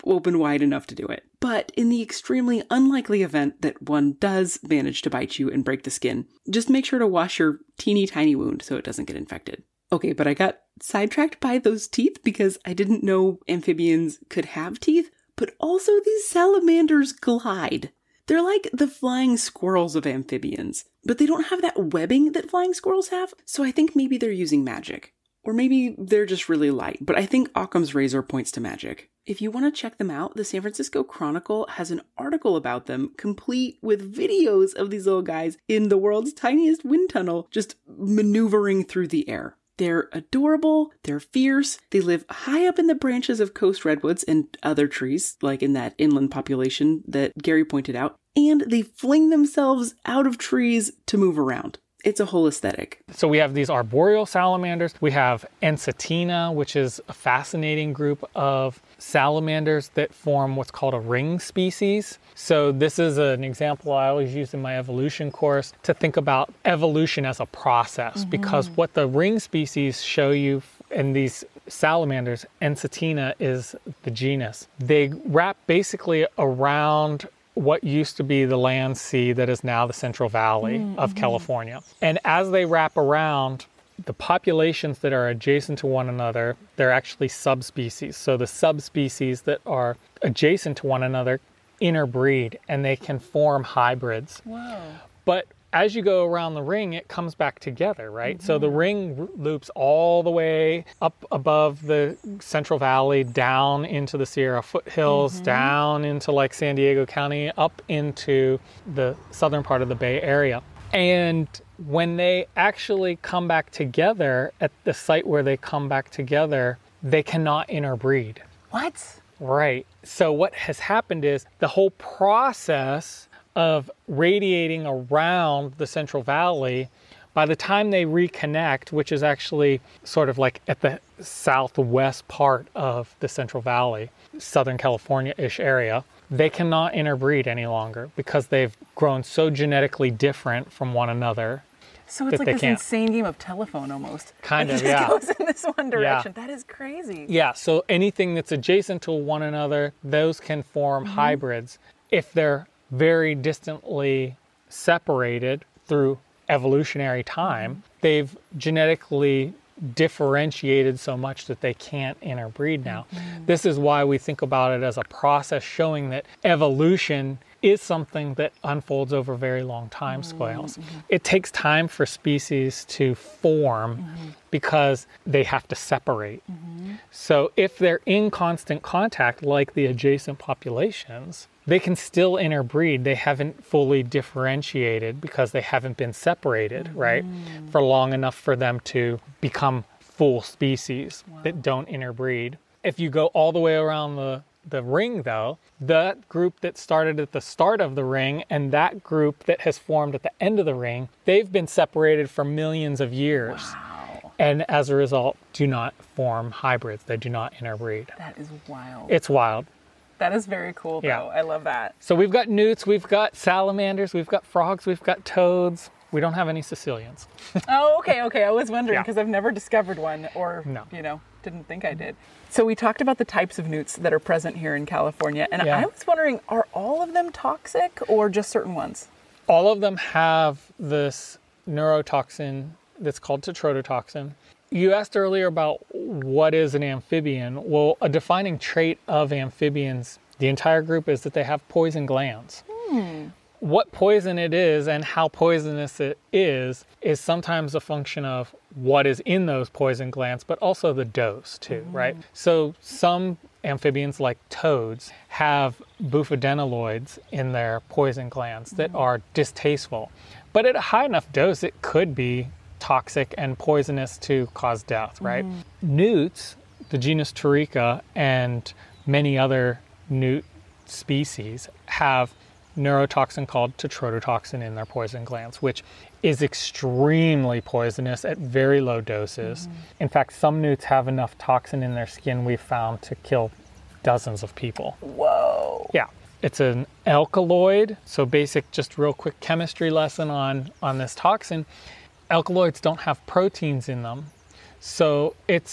open wide enough to do it. But in the extremely unlikely event that one does manage to bite you and break the skin, just make sure to wash your teeny tiny wound so it doesn't get infected. Okay, but I got sidetracked by those teeth because I didn't know amphibians could have teeth, but also these salamanders glide. They're like the flying squirrels of amphibians, but they don't have that webbing that flying squirrels have, so I think maybe they're using magic. Or maybe they're just really light, but I think Occam's razor points to magic. If you want to check them out, the San Francisco Chronicle has an article about them, complete with videos of these little guys in the world's tiniest wind tunnel, just maneuvering through the air. They're adorable, they're fierce, they live high up in the branches of coast redwoods and other trees, like in that inland population that Gary pointed out, and they fling themselves out of trees to move around. It's a whole aesthetic. So we have these arboreal salamanders. We have Ensatina, which is a fascinating group of salamanders that form what's called a ring species. So this is an example I always use in my evolution course to think about evolution as a process, mm-hmm. because what the ring species show you in these salamanders, Ensatina is the genus. They wrap basically around what used to be the land sea that is now the Central Valley mm-hmm. of California. And as they wrap around, the populations that are adjacent to one another, they're actually subspecies. So the subspecies that are adjacent to one another interbreed and they can form hybrids. Wow. But as you go around the ring, it comes back together, right? Mm-hmm. So the ring loops all the way up above the Central Valley, down into the Sierra foothills, mm-hmm. down into like San Diego County, up into the southern part of the Bay Area. And when they actually come back together at the site where they come back together, they cannot interbreed. What? Right. So what has happened is the whole process of radiating around the Central Valley, by the time they reconnect, which is actually sort of like at the southwest part of the Central Valley, Southern California-ish area, they cannot interbreed any longer because they've grown so genetically different from one another. So it's like this can't. insane game of telephone almost. Kind like of, it just yeah. goes in this one direction. Yeah. That is crazy. Yeah, so anything that's adjacent to one another, those can form mm-hmm. hybrids. If they're very distantly separated through evolutionary time, mm-hmm. they've genetically differentiated so much that they can't interbreed now. Mm-hmm. This is why we think about it as a process showing that evolution is something that unfolds over very long time scales. Mm-hmm. It takes time for species to form mm-hmm. because they have to separate. Mm-hmm. So if they're in constant contact, like the adjacent populations, they can still interbreed. They haven't fully differentiated because they haven't been separated, mm-hmm. right, for long enough for them to become full species wow. that don't interbreed. If you go all the way around the the ring, though, that group that started at the start of the ring and that group that has formed at the end of the ring, they've been separated for millions of years. Wow. And as a result, do not form hybrids. They do not interbreed. That is wild. It's wild. That is very cool, though. Yeah. I love that. So we've got newts, we've got salamanders, we've got frogs, we've got toads. We don't have any Sicilians. Oh, okay, okay. I was wondering Yeah. because I've never discovered one or, No. you know, didn't think I did. So we talked about the types of newts that are present here in California. And Yeah. I was wondering, are all of them toxic or just certain ones? All of them have this neurotoxin that's called tetrodotoxin. You asked earlier about what is an amphibian. Well, a defining trait of amphibians, the entire group, is that they have poison glands. Hmm. What poison it is and how poisonous it is is sometimes a function of what is in those poison glands, but also the dose too, mm. right? So some amphibians, like toads, have bufadienolioids in their poison glands that mm. are distasteful. But at a high enough dose, it could be toxic and poisonous to cause death, right? Mm. Newts, the genus Turica, and many other newt species have neurotoxin called tetrodotoxin in their poison glands, which is extremely poisonous at very low doses. Mm-hmm. In fact, some newts have enough toxin in their skin we've found to kill dozens of people. Whoa. Yeah. It's an alkaloid. So basic, just real quick chemistry lesson on, on this toxin. Alkaloids don't have proteins in them. So it's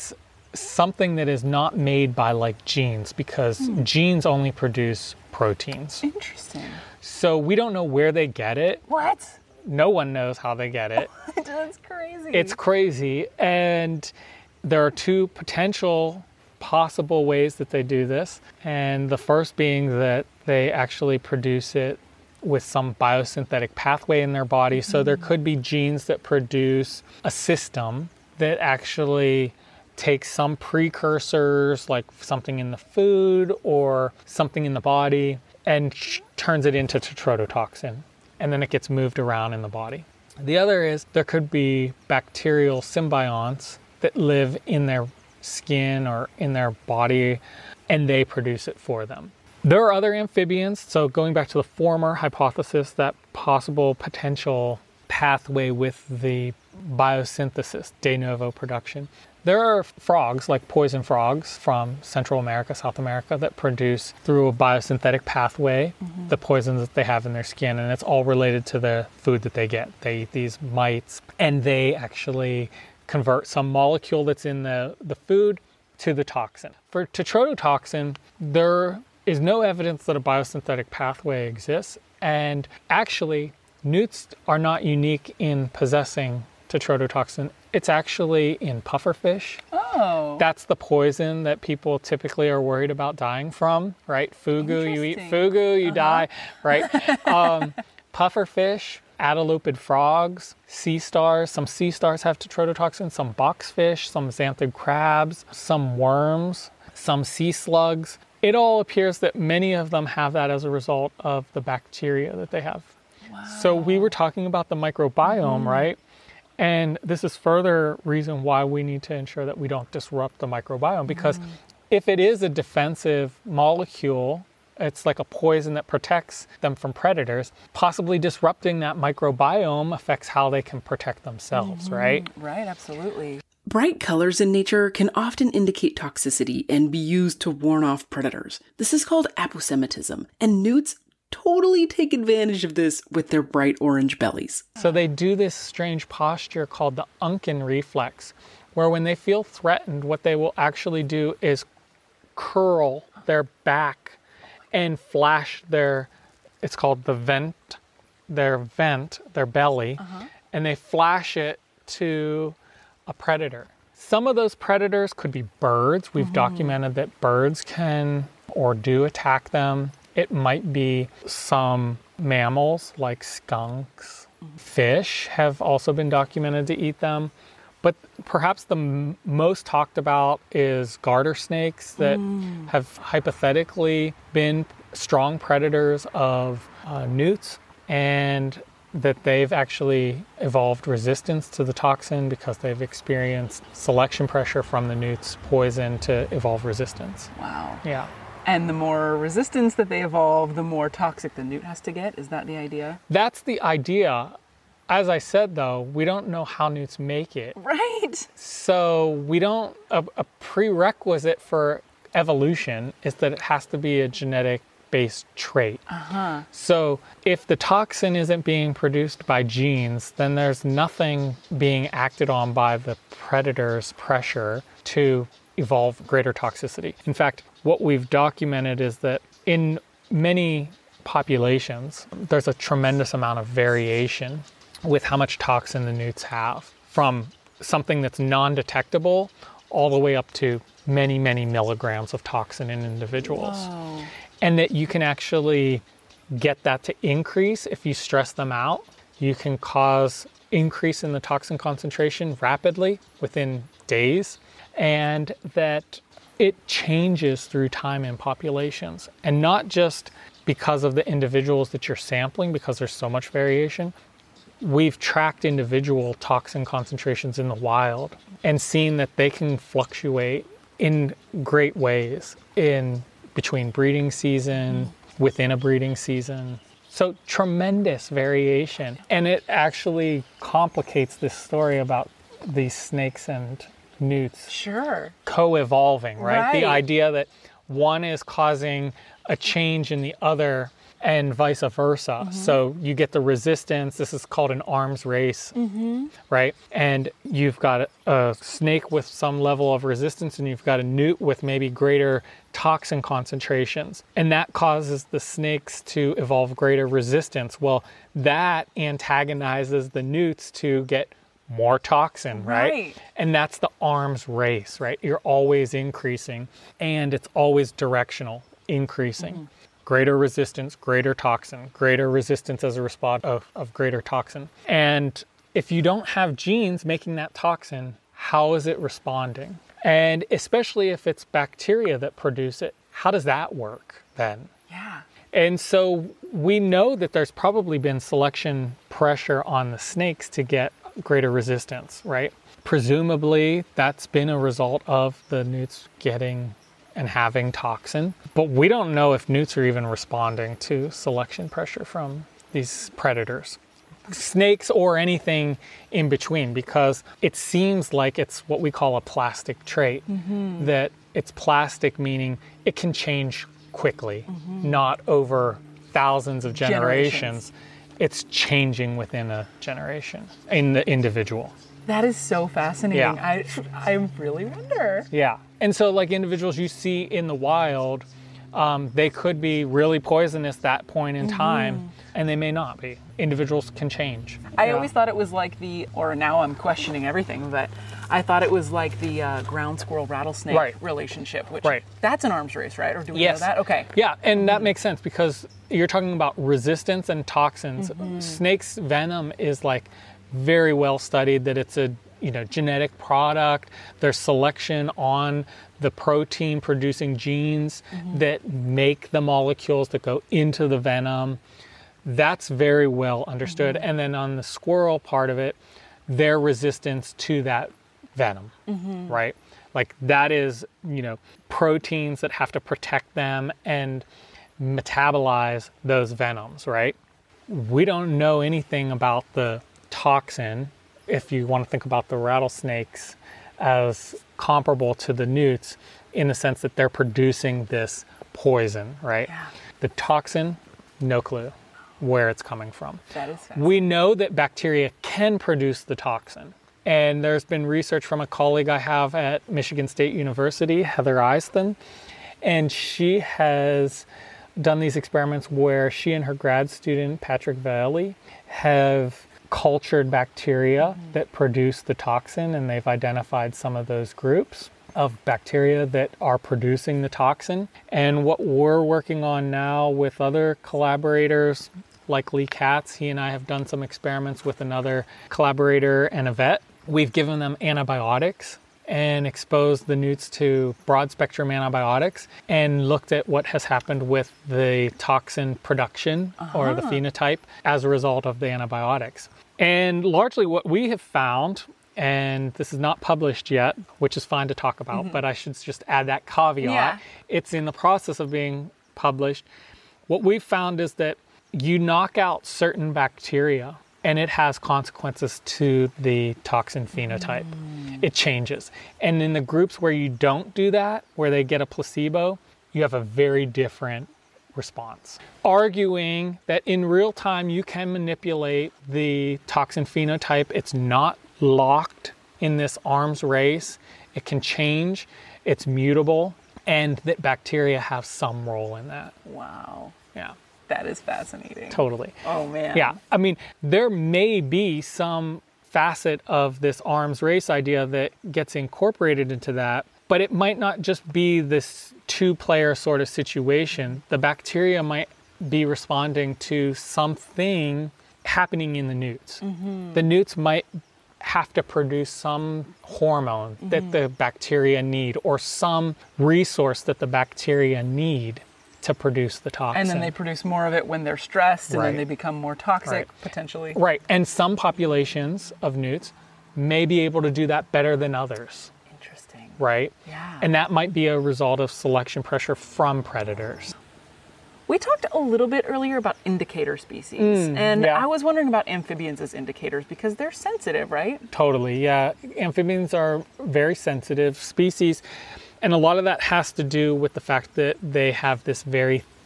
something that is not made by like genes, because mm. genes only produce proteins. Interesting. So we don't know where they get it. What? No one knows how they get it. That's crazy. It's crazy. And there are two potential possible ways that they do this. And the first being that they actually produce it with some biosynthetic pathway in their body. So mm. there could be genes that produce a system that actually takes some precursors, like something in the food or something in the body, and sh- turns it into tetrodotoxin. And then it gets moved around in the body. The other is there could be bacterial symbionts that live in their skin or in their body, and they produce it for them. There are other amphibians. So going back to the former hypothesis, that possible potential pathway with the biosynthesis, de novo production. There are frogs, like poison frogs from Central America, South America, that produce through a biosynthetic pathway mm-hmm. the poisons that they have in their skin, and it's all related to the food that they get. They eat these mites, and they actually convert some molecule that's in the, the food to the toxin. For tetrodotoxin, there is no evidence that a biosynthetic pathway exists, and actually, newts are not unique in possessing tetrodotoxin. It's actually in pufferfish. Oh. That's the poison that people typically are worried about dying from, right? Fugu, you eat fugu, you uh-huh. die, right? um, pufferfish, adelopid frogs, sea stars. Some sea stars have tetrodotoxin, some boxfish, some xanthid crabs, some worms, some sea slugs. It all appears that many of them have that as a result of the bacteria that they have. Wow. So we were talking about the microbiome, mm-hmm. right? And this is further reason why we need to ensure that we don't disrupt the microbiome, because mm. if it is a defensive molecule, it's like a poison that protects them from predators, possibly disrupting that microbiome affects how they can protect themselves, mm-hmm. right? Right, absolutely. Bright colors in nature can often indicate toxicity and be used to warn off predators. This is called aposematism, and newts totally take advantage of this with their bright orange bellies. So they do this strange posture called the Unken reflex, where when they feel threatened, what they will actually do is curl their back and flash their, it's called the vent, their vent, their belly, uh-huh. and they flash it to a predator. Some of those predators could be birds. We've mm-hmm. documented that birds can or do attack them. It might be some mammals like skunks. Mm-hmm. Fish have also been documented to eat them. But perhaps the m- most talked about is garter snakes that mm. have hypothetically been strong predators of uh, newts, and that they've actually evolved resistance to the toxin because they've experienced selection pressure from the newt's poison to evolve resistance. Wow. Yeah. And the more resistance that they evolve, the more toxic the newt has to get? Is that the idea? That's the idea. As I said, though, we don't know how newts make it. Right. So we don't, a, a prerequisite for evolution is that it has to be a genetic-based trait. Uh-huh. So if the toxin isn't being produced by genes, then there's nothing being acted on by the predator's pressure to evolve greater toxicity. In fact, what we've documented is that in many populations, there's a tremendous amount of variation with how much toxin the newts have, from something that's non-detectable all the way up to many, many milligrams of toxin in individuals. Whoa. And that you can actually get that to increase if you stress them out. You can cause increase in the toxin concentration rapidly within days, and that it changes through time in populations, and not just because of the individuals that you're sampling, because there's so much variation. We've tracked individual toxin concentrations in the wild and seen that they can fluctuate in great ways in between breeding season, within a breeding season. So tremendous variation. And it actually complicates this story about these snakes and newts sure. co-evolving, right? Right. The idea that one is causing a change in the other and vice versa. Mm-hmm. So you get the resistance. This is called an arms race, mm-hmm. right? And you've got a, a snake with some level of resistance, and you've got a newt with maybe greater toxin concentrations. And that causes the snakes to evolve greater resistance. Well, that antagonizes the newts to get more toxin, right? Right. And that's the arms race, right? You're always increasing, and it's always directional, increasing. Mm-hmm. Greater resistance, greater toxin, greater resistance as a response of, of greater toxin. And if you don't have genes making that toxin, how is it responding? And especially if it's bacteria that produce it, how does that work then? Yeah. And so we know that there's probably been selection pressure on the snakes to get greater resistance, right? Presumably that's been a result of the newts getting and having toxin, but we don't know if newts are even responding to selection pressure from these predators, snakes or anything in between, because it seems like it's what we call a plastic trait, mm-hmm. that it's plastic, meaning it can change quickly, mm-hmm. not over thousands of generations. generations. It's changing within a generation, in the individual. That is so fascinating. Yeah. I I really wonder. Yeah. And so like individuals you see in the wild, um, they could be really poisonous that point in time, mm-hmm. and they may not be. Individuals can change. I yeah. always thought it was like the, or now I'm questioning everything, but I thought it was like the uh, ground squirrel rattlesnake right. relationship, which right. that's an arms race, right? Or do we yes. know that? Okay. Yeah, and mm-hmm. that makes sense because you're talking about resistance and toxins. Mm-hmm. Snake's venom is like very well studied, that it's a you know genetic product. There's selection on the protein producing genes mm-hmm. that make the molecules that go into the venom. That's very well understood. Mm-hmm. And then on the squirrel part of it, their resistance to that venom, mm-hmm. right? Like that is, you know, proteins that have to protect them and metabolize those venoms, right? We don't know anything about the toxin, if you want to think about the rattlesnakes as comparable to the newts in the sense that they're producing this poison, right? Yeah. The toxin, no clue where it's coming from. That is fascinating. We know that bacteria can produce the toxin. And there's been research from a colleague I have at Michigan State University, Heather Eiston, and she has done these experiments where she and her grad student, Patrick Vaeli, have cultured bacteria mm-hmm. that produce the toxin, and they've identified some of those groups of bacteria that are producing the toxin. And what we're working on now with other collaborators, like Lee Katz, he and I have done some experiments with another collaborator and a vet. We've given them antibiotics and exposed the newts to broad spectrum antibiotics and looked at what has happened with the toxin production uh-huh. or the phenotype as a result of the antibiotics. And largely what we have found, and this is not published yet, which is fine to talk about, mm-hmm. but I should just add that caveat. Yeah. It's in the process of being published. What we've found is that you knock out certain bacteria and it has consequences to the toxin phenotype. Mm. It changes. And in the groups where you don't do that, where they get a placebo, you have a very different response. Arguing that in real time you can manipulate the toxin phenotype. It's not locked in this arms race. It can change. It's mutable. And that bacteria have some role in that. Wow. Yeah. That is fascinating. Totally. Oh, man. Yeah. I mean, there may be some facet of this arms race idea that gets incorporated into that, but it might not just be this two-player sort of situation. The bacteria might be responding to something happening in the newts. Mm-hmm. The newts might have to produce some hormone mm-hmm. that the bacteria need, or some resource that the bacteria need to produce the toxin. And then they produce more of it when they're stressed, and right. then they become more toxic, right. potentially. Right. And some populations of newts may be able to do that better than others. Interesting. Right? Yeah. And that might be a result of selection pressure from predators. We talked a little bit earlier about indicator species, Mm, and yeah. I was wondering about amphibians as indicators because they're sensitive, right? Totally, yeah. Amphibians are very sensitive species, and a lot of that has to do with the fact that they have this very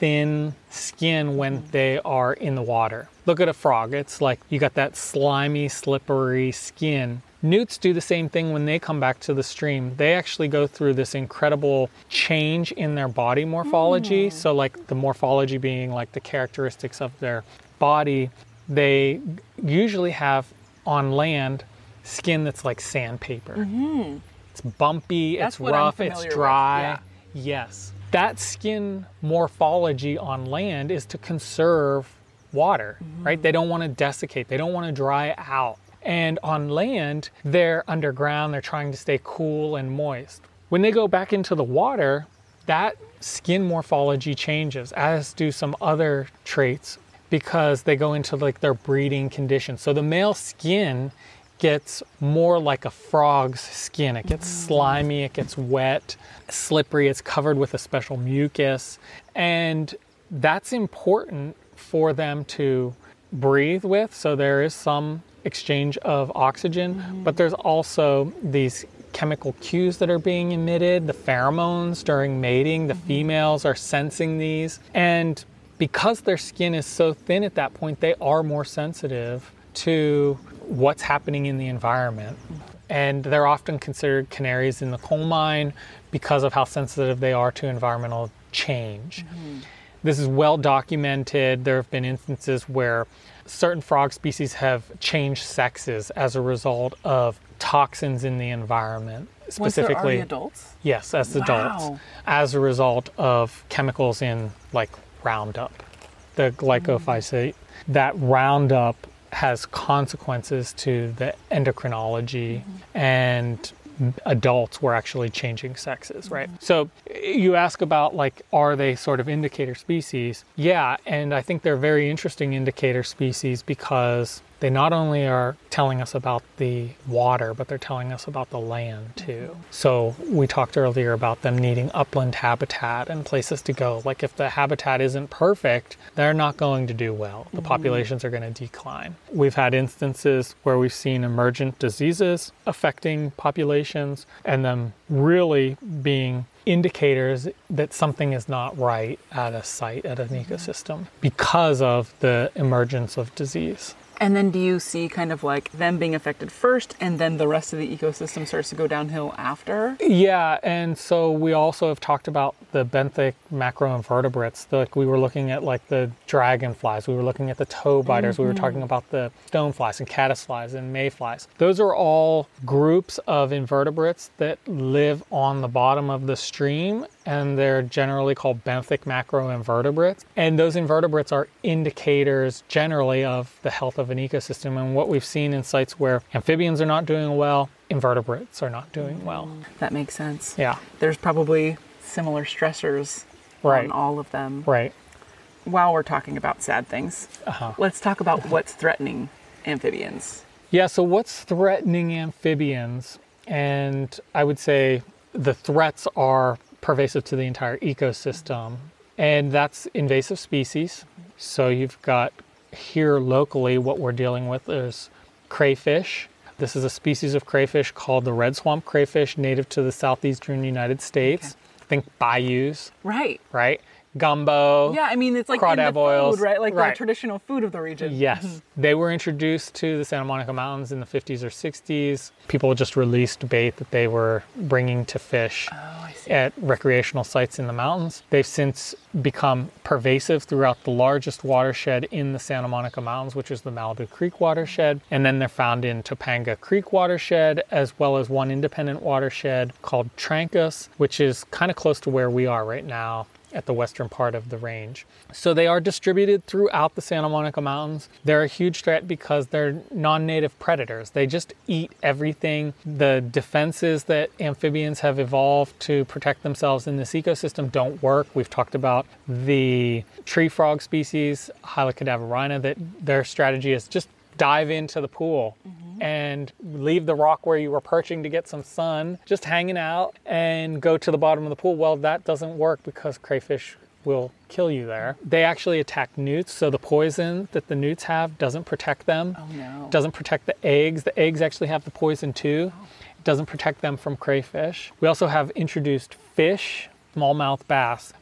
thin skin when they are in the water. Look at a frog. It's like you got that slimy, slippery skin. Newts do the same thing when they come back to the stream. They actually go through this incredible change in their body morphology. Mm. So like the morphology being like the characteristics of their body, they usually have on land skin that's like sandpaper. Mm-hmm. It's bumpy, that's it's rough, it's dry. Yeah. Yes. That skin morphology on land is to conserve water, mm-hmm. right? They don't want to desiccate. They don't want to dry out. And on land, they're underground, they're trying to stay cool and moist. When they go back into the water, that skin morphology changes, as do some other traits, because they go into like their breeding conditions. So the male skin gets more like a frog's skin. It gets mm. slimy, it gets wet, slippery, it's covered with a special mucus. And that's important for them to breathe with. So there is some exchange of oxygen, mm-hmm. but there's also these chemical cues that are being emitted, the pheromones during mating. The mm-hmm. females are sensing these. And because their skin is so thin at that point, they are more sensitive to what's happening in the environment. And they're often considered canaries in the coal mine because of how sensitive they are to environmental change. Mm-hmm. This is well documented. There have been instances where certain frog species have changed sexes as a result of toxins in the environment. Specifically, Once they're already adults? Yes, as Wow. adults, as a result of chemicals in like Roundup, the glyphosate. Mm. That Roundup has consequences to the endocrinology, mm-hmm. and adults were actually changing sexes, right? Mm-hmm. So you ask about like, are they sort of indicator species? Yeah, and I think they're very interesting indicator species because they not only are telling us about the water, but they're telling us about the land too. Mm-hmm. So we talked earlier about them needing upland habitat and places to go. Like if the habitat isn't perfect, they're not going to do well. The mm-hmm. populations are going to decline. We've had instances where we've seen emergent diseases affecting populations and them really being indicators that something is not right at a site, at an mm-hmm. ecosystem, because of the emergence of disease. And then do you see kind of like them being affected first and then the rest of the ecosystem starts to go downhill after? Yeah, and so we also have talked about the benthic macroinvertebrates. Like we were looking at like the dragonflies, we were looking at the toe biters, mm-hmm. we were talking about the stoneflies and caddisflies and mayflies. Those are all groups of invertebrates that live on the bottom of the stream, and they're generally called benthic macroinvertebrates. And those invertebrates are indicators generally of the health of an ecosystem. And what we've seen in sites where amphibians are not doing well, invertebrates are not doing well. That makes sense. Yeah. There's probably similar stressors right. on all of them. Right. While we're talking about sad things, uh-huh. let's talk about what's threatening amphibians. Yeah, so what's threatening amphibians? And I would say the threats are pervasive to the entire ecosystem, and that's invasive species. So you've got here locally what we're dealing with is crayfish. This is a species of crayfish called the red swamp crayfish, native to the southeastern United States. Okay. Think bayous. Right. Right? Gumbo. Yeah, I mean, it's like in the oils. food, right? Like right. the traditional food of the region. Yes. Mm-hmm. They were introduced to the Santa Monica Mountains in the fifties or sixties. People just released bait that they were bringing to fish oh, I see. at recreational sites in the mountains. They've since become pervasive throughout the largest watershed in the Santa Monica Mountains, which is the Malibu Creek watershed. And then they're found in Topanga Creek watershed, as well as one independent watershed called Trancas, which is kind of close to where we are right now at the western part of the range. So they are distributed throughout the Santa Monica Mountains. They're a huge threat because they're non-native predators. They just eat everything. The defenses that amphibians have evolved to protect themselves in this ecosystem don't work. We've talked about the tree frog species, Hyla cadaverina, that their strategy is just dive into the pool mm-hmm. and leave the rock where you were perching to get some sun, just hanging out, and go to the bottom of the pool. Well, that doesn't work because crayfish will kill you there. They actually attack newts, so the poison that the newts have doesn't protect them. Oh no. Doesn't protect the eggs. The eggs actually have the poison too. Oh. It doesn't protect them from crayfish. We also have introduced fish, smallmouth bass.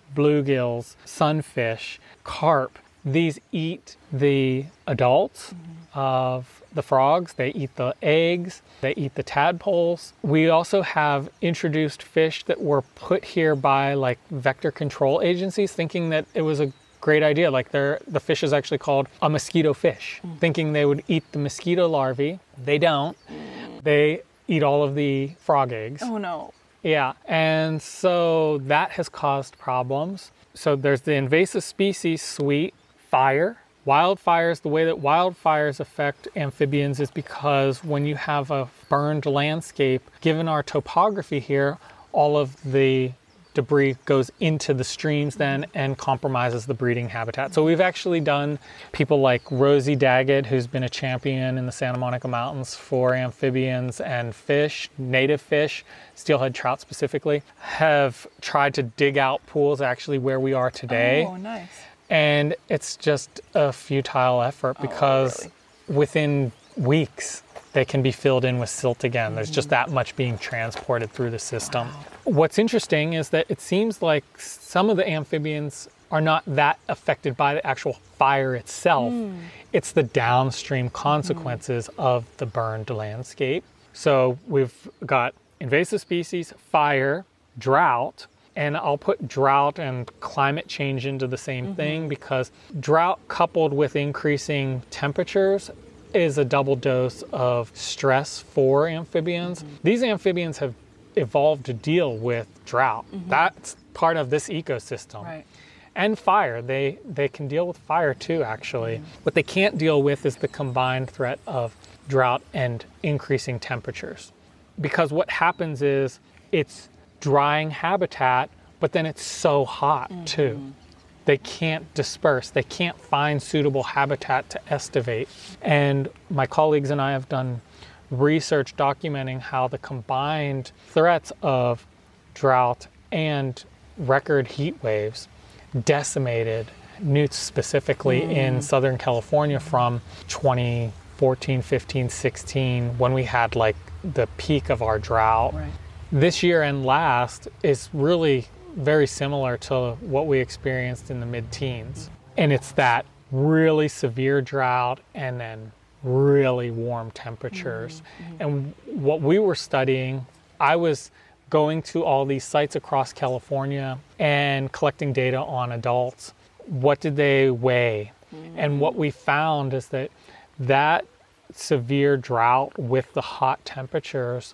bluegills, sunfish, carp. These eat the adults mm-hmm. of the frogs. They eat the eggs. They eat the tadpoles. We also have introduced fish that were put here by like vector control agencies, thinking that it was a great idea. Like they're, the fish is actually called a mosquito fish, mm. thinking they would eat the mosquito larvae. They don't. Mm. They eat all of the frog eggs. Oh no. Yeah, and so that has caused problems. So there's the invasive species suite, fire. Wildfires, the way that wildfires affect amphibians is because when you have a burned landscape, given our topography here, all of the debris goes into the streams then and compromises the breeding habitat. So we've actually done, people like Rosie Daggett, who's been a champion in the Santa Monica Mountains for amphibians and fish, native fish, steelhead trout specifically, have tried to dig out pools actually where we are today. Oh, nice. And it's just a futile effort because oh, really? within weeks, they can be filled in with silt again. There's just that much being transported through the system. Wow. What's interesting is that it seems like some of the amphibians are not that affected by the actual fire itself. Mm. It's the downstream consequences mm. of the burned landscape. So we've got invasive species, fire, drought, and I'll put drought and climate change into the same mm-hmm. thing because drought coupled with increasing temperatures is a double dose of stress for amphibians. Mm-hmm. These amphibians have evolved to deal with drought. Mm-hmm. That's part of this ecosystem. Right. And fire. They they can deal with fire too, actually. Mm-hmm. What they can't deal with is the combined threat of drought and increasing temperatures. Because what happens is it's drying habitat, but then it's so hot mm-hmm. too. They can't disperse. They can't find suitable habitat to estivate. And my colleagues and I have done research documenting how the combined threats of drought and record heat waves decimated newts specifically mm. in Southern California from twenty fourteen, fifteen, sixteen, when we had like the peak of our drought. Right. This year and last is really very similar to what we experienced in the mid-teens. And it's that really severe drought and then really warm temperatures. Mm-hmm. And what we were studying, I was going to all these sites across California and collecting data on adults. What did they weigh? Mm-hmm. And what we found is that that severe drought with the hot temperatures,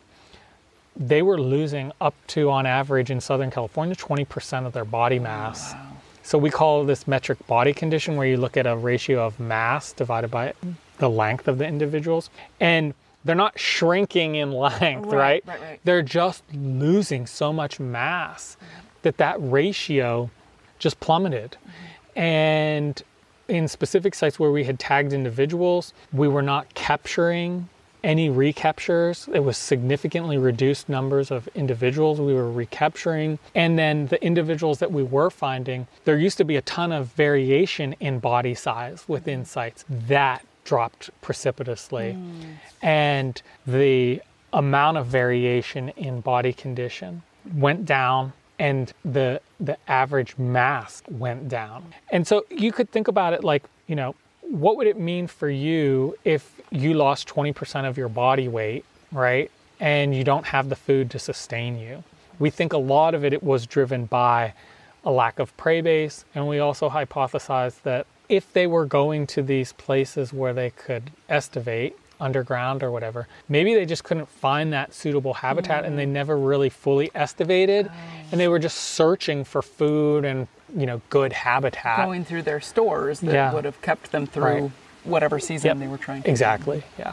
they were losing up to, on average in Southern California, twenty percent of their body mass. Oh, wow. So we call this metric body condition, where you look at a ratio of mass divided by the length of the individuals. And they're not shrinking in length, right? Right, right, right. They're just losing so much mass mm-hmm. that that ratio just plummeted. Mm-hmm. And in specific sites where we had tagged individuals, we were not capturing any recaptures. It was significantly reduced numbers of individuals we were recapturing. And then the individuals that we were finding, there used to be a ton of variation in body size within sites. That dropped precipitously. Mm. And the amount of variation in body condition went down, and the the average mass went down. And so you could think about it like, you know, what would it mean for you if you lost twenty percent of your body weight, right? And you don't have the food to sustain you. We think a lot of it, it was driven by a lack of prey base. And we also hypothesized that if they were going to these places where they could estivate underground or whatever, maybe they just couldn't find that suitable habitat mm. and they never really fully estivated. Oh. And they were just searching for food and, you know, good habitat. Going through their stores that yeah. would have kept them through right. whatever season yep. they were trying to. Exactly, yeah.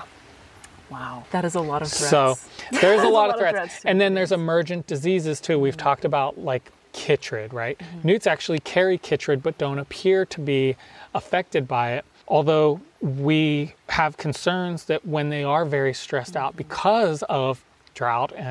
Wow, that is a lot of threats. So there's a lot a of threats. Of threats and then there's emergent diseases too. We've mm-hmm. talked about like chytrid, right? Mm-hmm. Newts actually carry chytrid but don't appear to be affected by it. Although we have concerns that when they are very stressed out because of drought and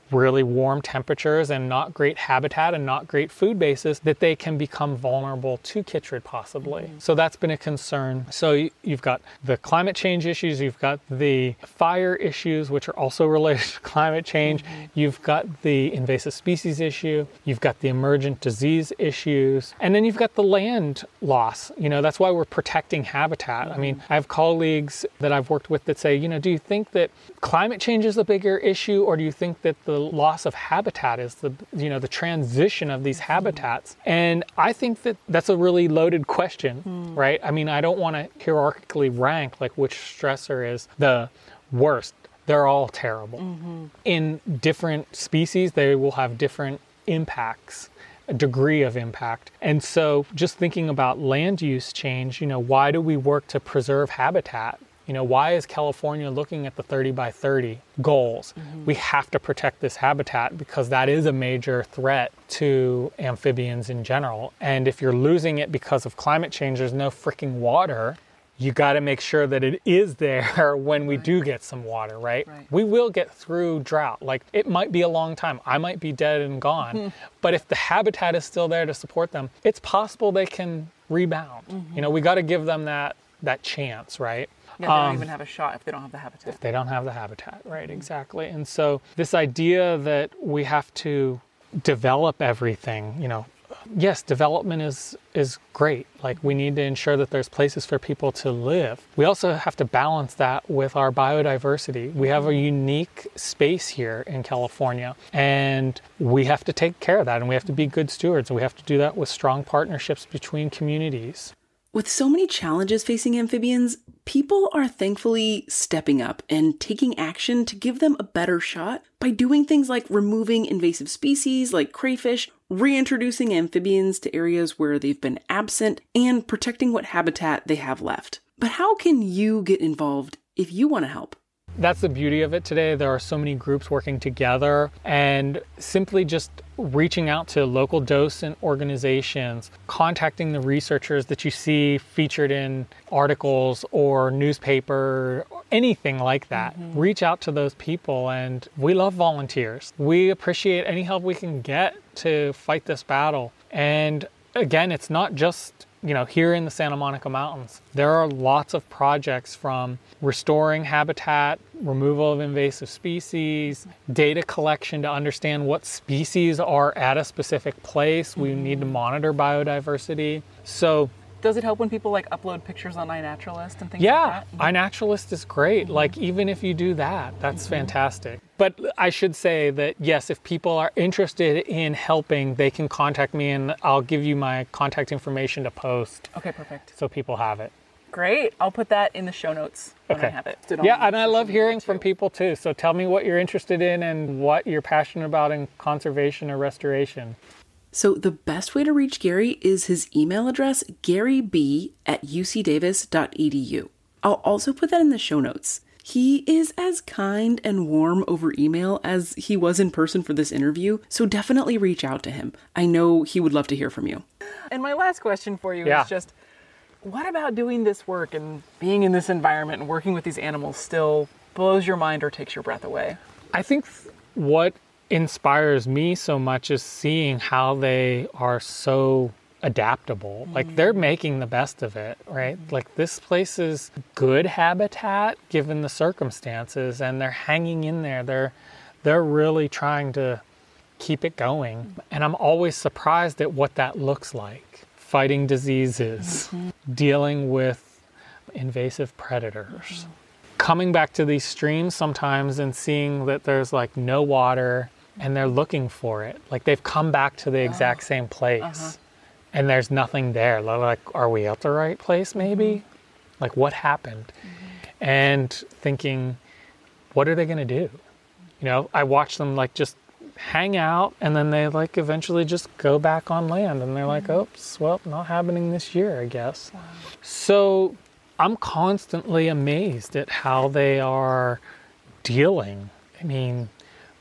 really warm temperatures and not great habitat and not great food bases, that they can become vulnerable to chytrid possibly. Mm-hmm. So that's been a concern. So you've got the climate change issues, you've got the fire issues, which are also related to climate change. Mm-hmm. You've got the invasive species issue, you've got the emergent disease issues, and then you've got the land loss. You know, that's why we're protecting habitat. Mm-hmm. I mean, I have colleagues that I've worked with that say, you know, do you think that climate change is a bigger issue, or do you think that the loss of habitat is the, you know, the transition of these habitats? Mm-hmm. And I think that that's a really loaded question, mm-hmm. right? I mean, I don't want to hierarchically rank like which stressor is the worst. They're all terrible. Mm-hmm. In different species, they will have different impacts, a degree of impact. And so just thinking about land use change, you know, why do we work to preserve habitat? You know, why is California looking at the thirty by thirty goals? Mm-hmm. We have to protect this habitat because that is a major threat to amphibians in general. And if you're losing it because of climate change, there's no freaking water. You got to make sure that it is there when we right. do get some water, right? right? We will get through drought. Like, it might be a long time. I might be dead and gone. Mm-hmm. But if the habitat is still there to support them, it's possible they can rebound. Mm-hmm. You know, we got to give them that that chance, right? Yeah, they don't um, even have a shot if they don't have the habitat. If they don't have the habitat, right, mm-hmm. exactly. And so this idea that we have to develop everything, you know, yes, development is is great. Like, we need to ensure that there's places for people to live. We also have to balance that with our biodiversity. We have a unique space here in California, and we have to take care of that, and we have to be good stewards, and we have to do that with strong partnerships between communities. With so many challenges facing amphibians, people are thankfully stepping up and taking action to give them a better shot by doing things like removing invasive species like crayfish, reintroducing amphibians to areas where they've been absent, and protecting what habitat they have left. But how can you get involved if you want to help? That's the beauty of it today. There are so many groups working together, and simply just reaching out to local docent organizations, contacting the researchers that you see featured in articles or newspaper, anything like that. Mm-hmm. Reach out to those people, and we love volunteers. We appreciate any help we can get to fight this battle. And again, it's not just, you know, here in the Santa Monica Mountains. There are lots of projects from restoring habitat, removal of invasive species, data collection to understand what species are at a specific place. We mm-hmm. need to monitor biodiversity. So does it help when people like upload pictures on iNaturalist and things yeah, like that? Yeah, iNaturalist is great. Mm-hmm. Like, even if you do that, that's mm-hmm. fantastic. But I should say that, yes, if people are interested in helping, they can contact me, and I'll give you my contact information to post. Okay, perfect. So people have it. Great. I'll put that in the show notes when okay. I have it. Yeah, and I love hearing from people too. So tell me what you're interested in and what you're passionate about in conservation or restoration. So the best way to reach Gary is his email address, garyb at u c davis dot e d u. I'll also put that in the show notes. He is as kind and warm over email as he was in person for this interview, so definitely reach out to him. I know he would love to hear from you. And my last question for you yeah. is just, what about doing this work and being in this environment and working with these animals still blows your mind or takes your breath away? I think what inspires me so much is seeing how they are so adaptable. Mm-hmm. Like, they're making the best of it, right? Mm-hmm. Like, this place is good habitat given the circumstances, and they're hanging in there. They're they're really trying to keep it going. Mm-hmm. And I'm always surprised at what that looks like. Fighting diseases, mm-hmm. dealing with invasive predators. Mm-hmm. Coming back to these streams sometimes and seeing that there's like no water and they're looking for it. Like, they've come back to the exact oh. same place uh-huh. and there's nothing there. They're like, are we at the right place maybe? Mm-hmm. Like, what happened? Mm-hmm. And thinking, what are they gonna do? You know, I watch them like just hang out, and then they like eventually just go back on land, and they're mm-hmm. like, oops, well, not happening this year, I guess. Wow. So I'm constantly amazed at how they are dealing. I mean,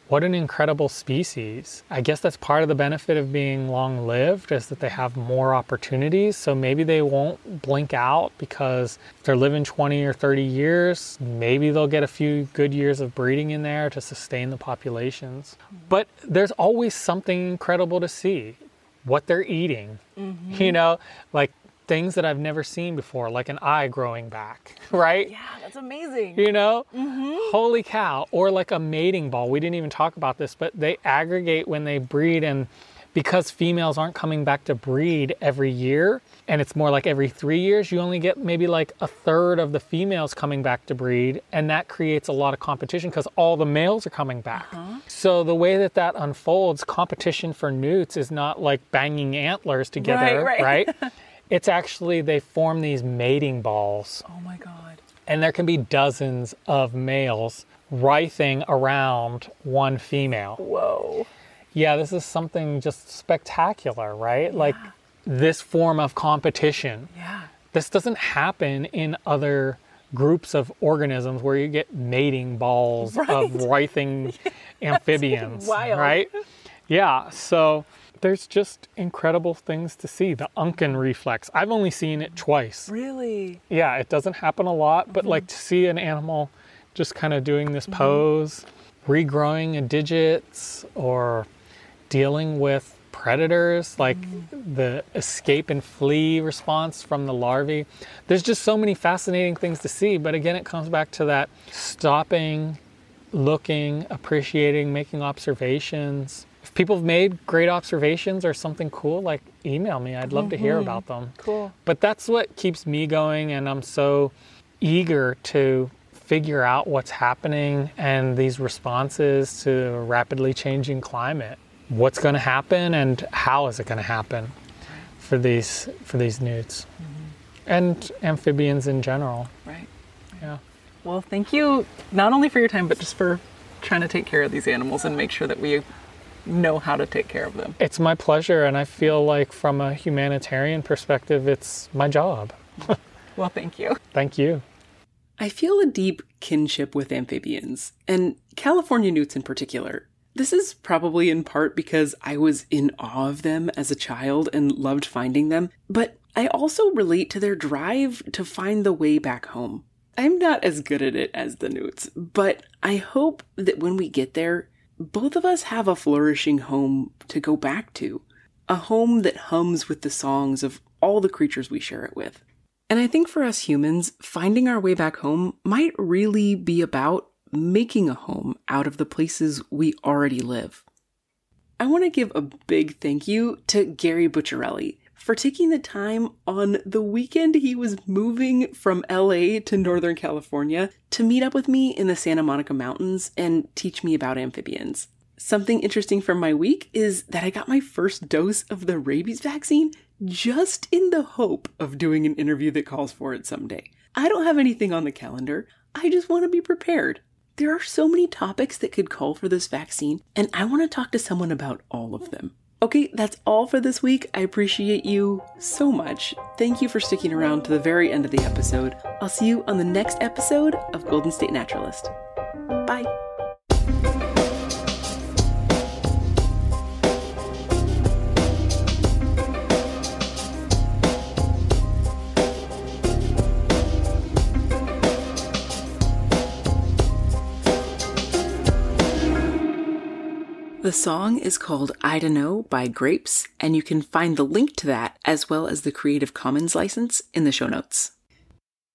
what an incredible species. I guess that's part of the benefit of being long-lived, is that they have more opportunities. So maybe they won't blink out, because if they're living twenty or thirty years, maybe they'll get a few good years of breeding in there to sustain the populations. But there's always something incredible to see. What they're eating, mm-hmm. you know, like things that I've never seen before, like an eye growing back, right? Yeah, that's amazing. You know, mm-hmm. holy cow. Or like a mating ball. We didn't even talk about this, but they aggregate when they breed, and because females aren't coming back to breed every year, and it's more like every three years, you only get maybe like a third of the females coming back to breed, and that creates a lot of competition because all the males are coming back. Uh-huh. So the way that that unfolds, competition for newts is not like banging antlers together, right? right. right? It's actually, they form these mating balls. Oh my God. And there can be dozens of males writhing around one female. Whoa. Yeah, this is something just spectacular, right? Yeah. Like this form of competition. Yeah. This doesn't happen in other groups of organisms where you get mating balls right. of writhing amphibians, wild. right? Yeah, so there's just incredible things to see. The Unken reflex, I've only seen it twice. Really? Yeah, it doesn't happen a lot, but mm-hmm. like to see an animal just kind of doing this mm-hmm. pose, regrowing a digits, or dealing with predators, like mm-hmm. the escape and flee response from the larvae. There's just so many fascinating things to see, but again, it comes back to that stopping, looking, appreciating, making observations. If people have made great observations or something cool, like email me. I'd love mm-hmm. to hear about them. Cool. But that's what keeps me going, and I'm so eager to figure out what's happening and these responses to a rapidly changing climate. What's going to happen and how is it going to happen for these for these newts mm-hmm. and amphibians in general. Right. Yeah. Well, thank you not only for your time, but just for trying to take care of these animals and make sure that we know how to take care of them. It's my pleasure, and I feel like from a humanitarian perspective, it's my job. Well, thank you. Thank you. I feel a deep kinship with amphibians, and California newts in particular. This is probably in part because I was in awe of them as a child and loved finding them, but I also relate to their drive to find the way back home. I'm not as good at it as the newts, but I hope that when we get there, both of us have a flourishing home to go back to, a home that hums with the songs of all the creatures we share it with. And I think for us humans, finding our way back home might really be about making a home out of the places we already live. I want to give a big thank you to Gary Bucciarelli for taking the time on the weekend he was moving from L A to Northern California to meet up with me in the Santa Monica Mountains and teach me about amphibians. Something interesting from my week is that I got my first dose of the rabies vaccine just in the hope of doing an interview that calls for it someday. I don't have anything on the calendar. I just want to be prepared. There are so many topics that could call for this vaccine, and I want to talk to someone about all of them. Okay, that's all for this week. I appreciate you so much. Thank you for sticking around to the very end of the episode. I'll see you on the next episode of Golden State Naturalist. Bye. The song is called I Dunno by Grapes, and you can find the link to that as well as the Creative Commons license in the show notes.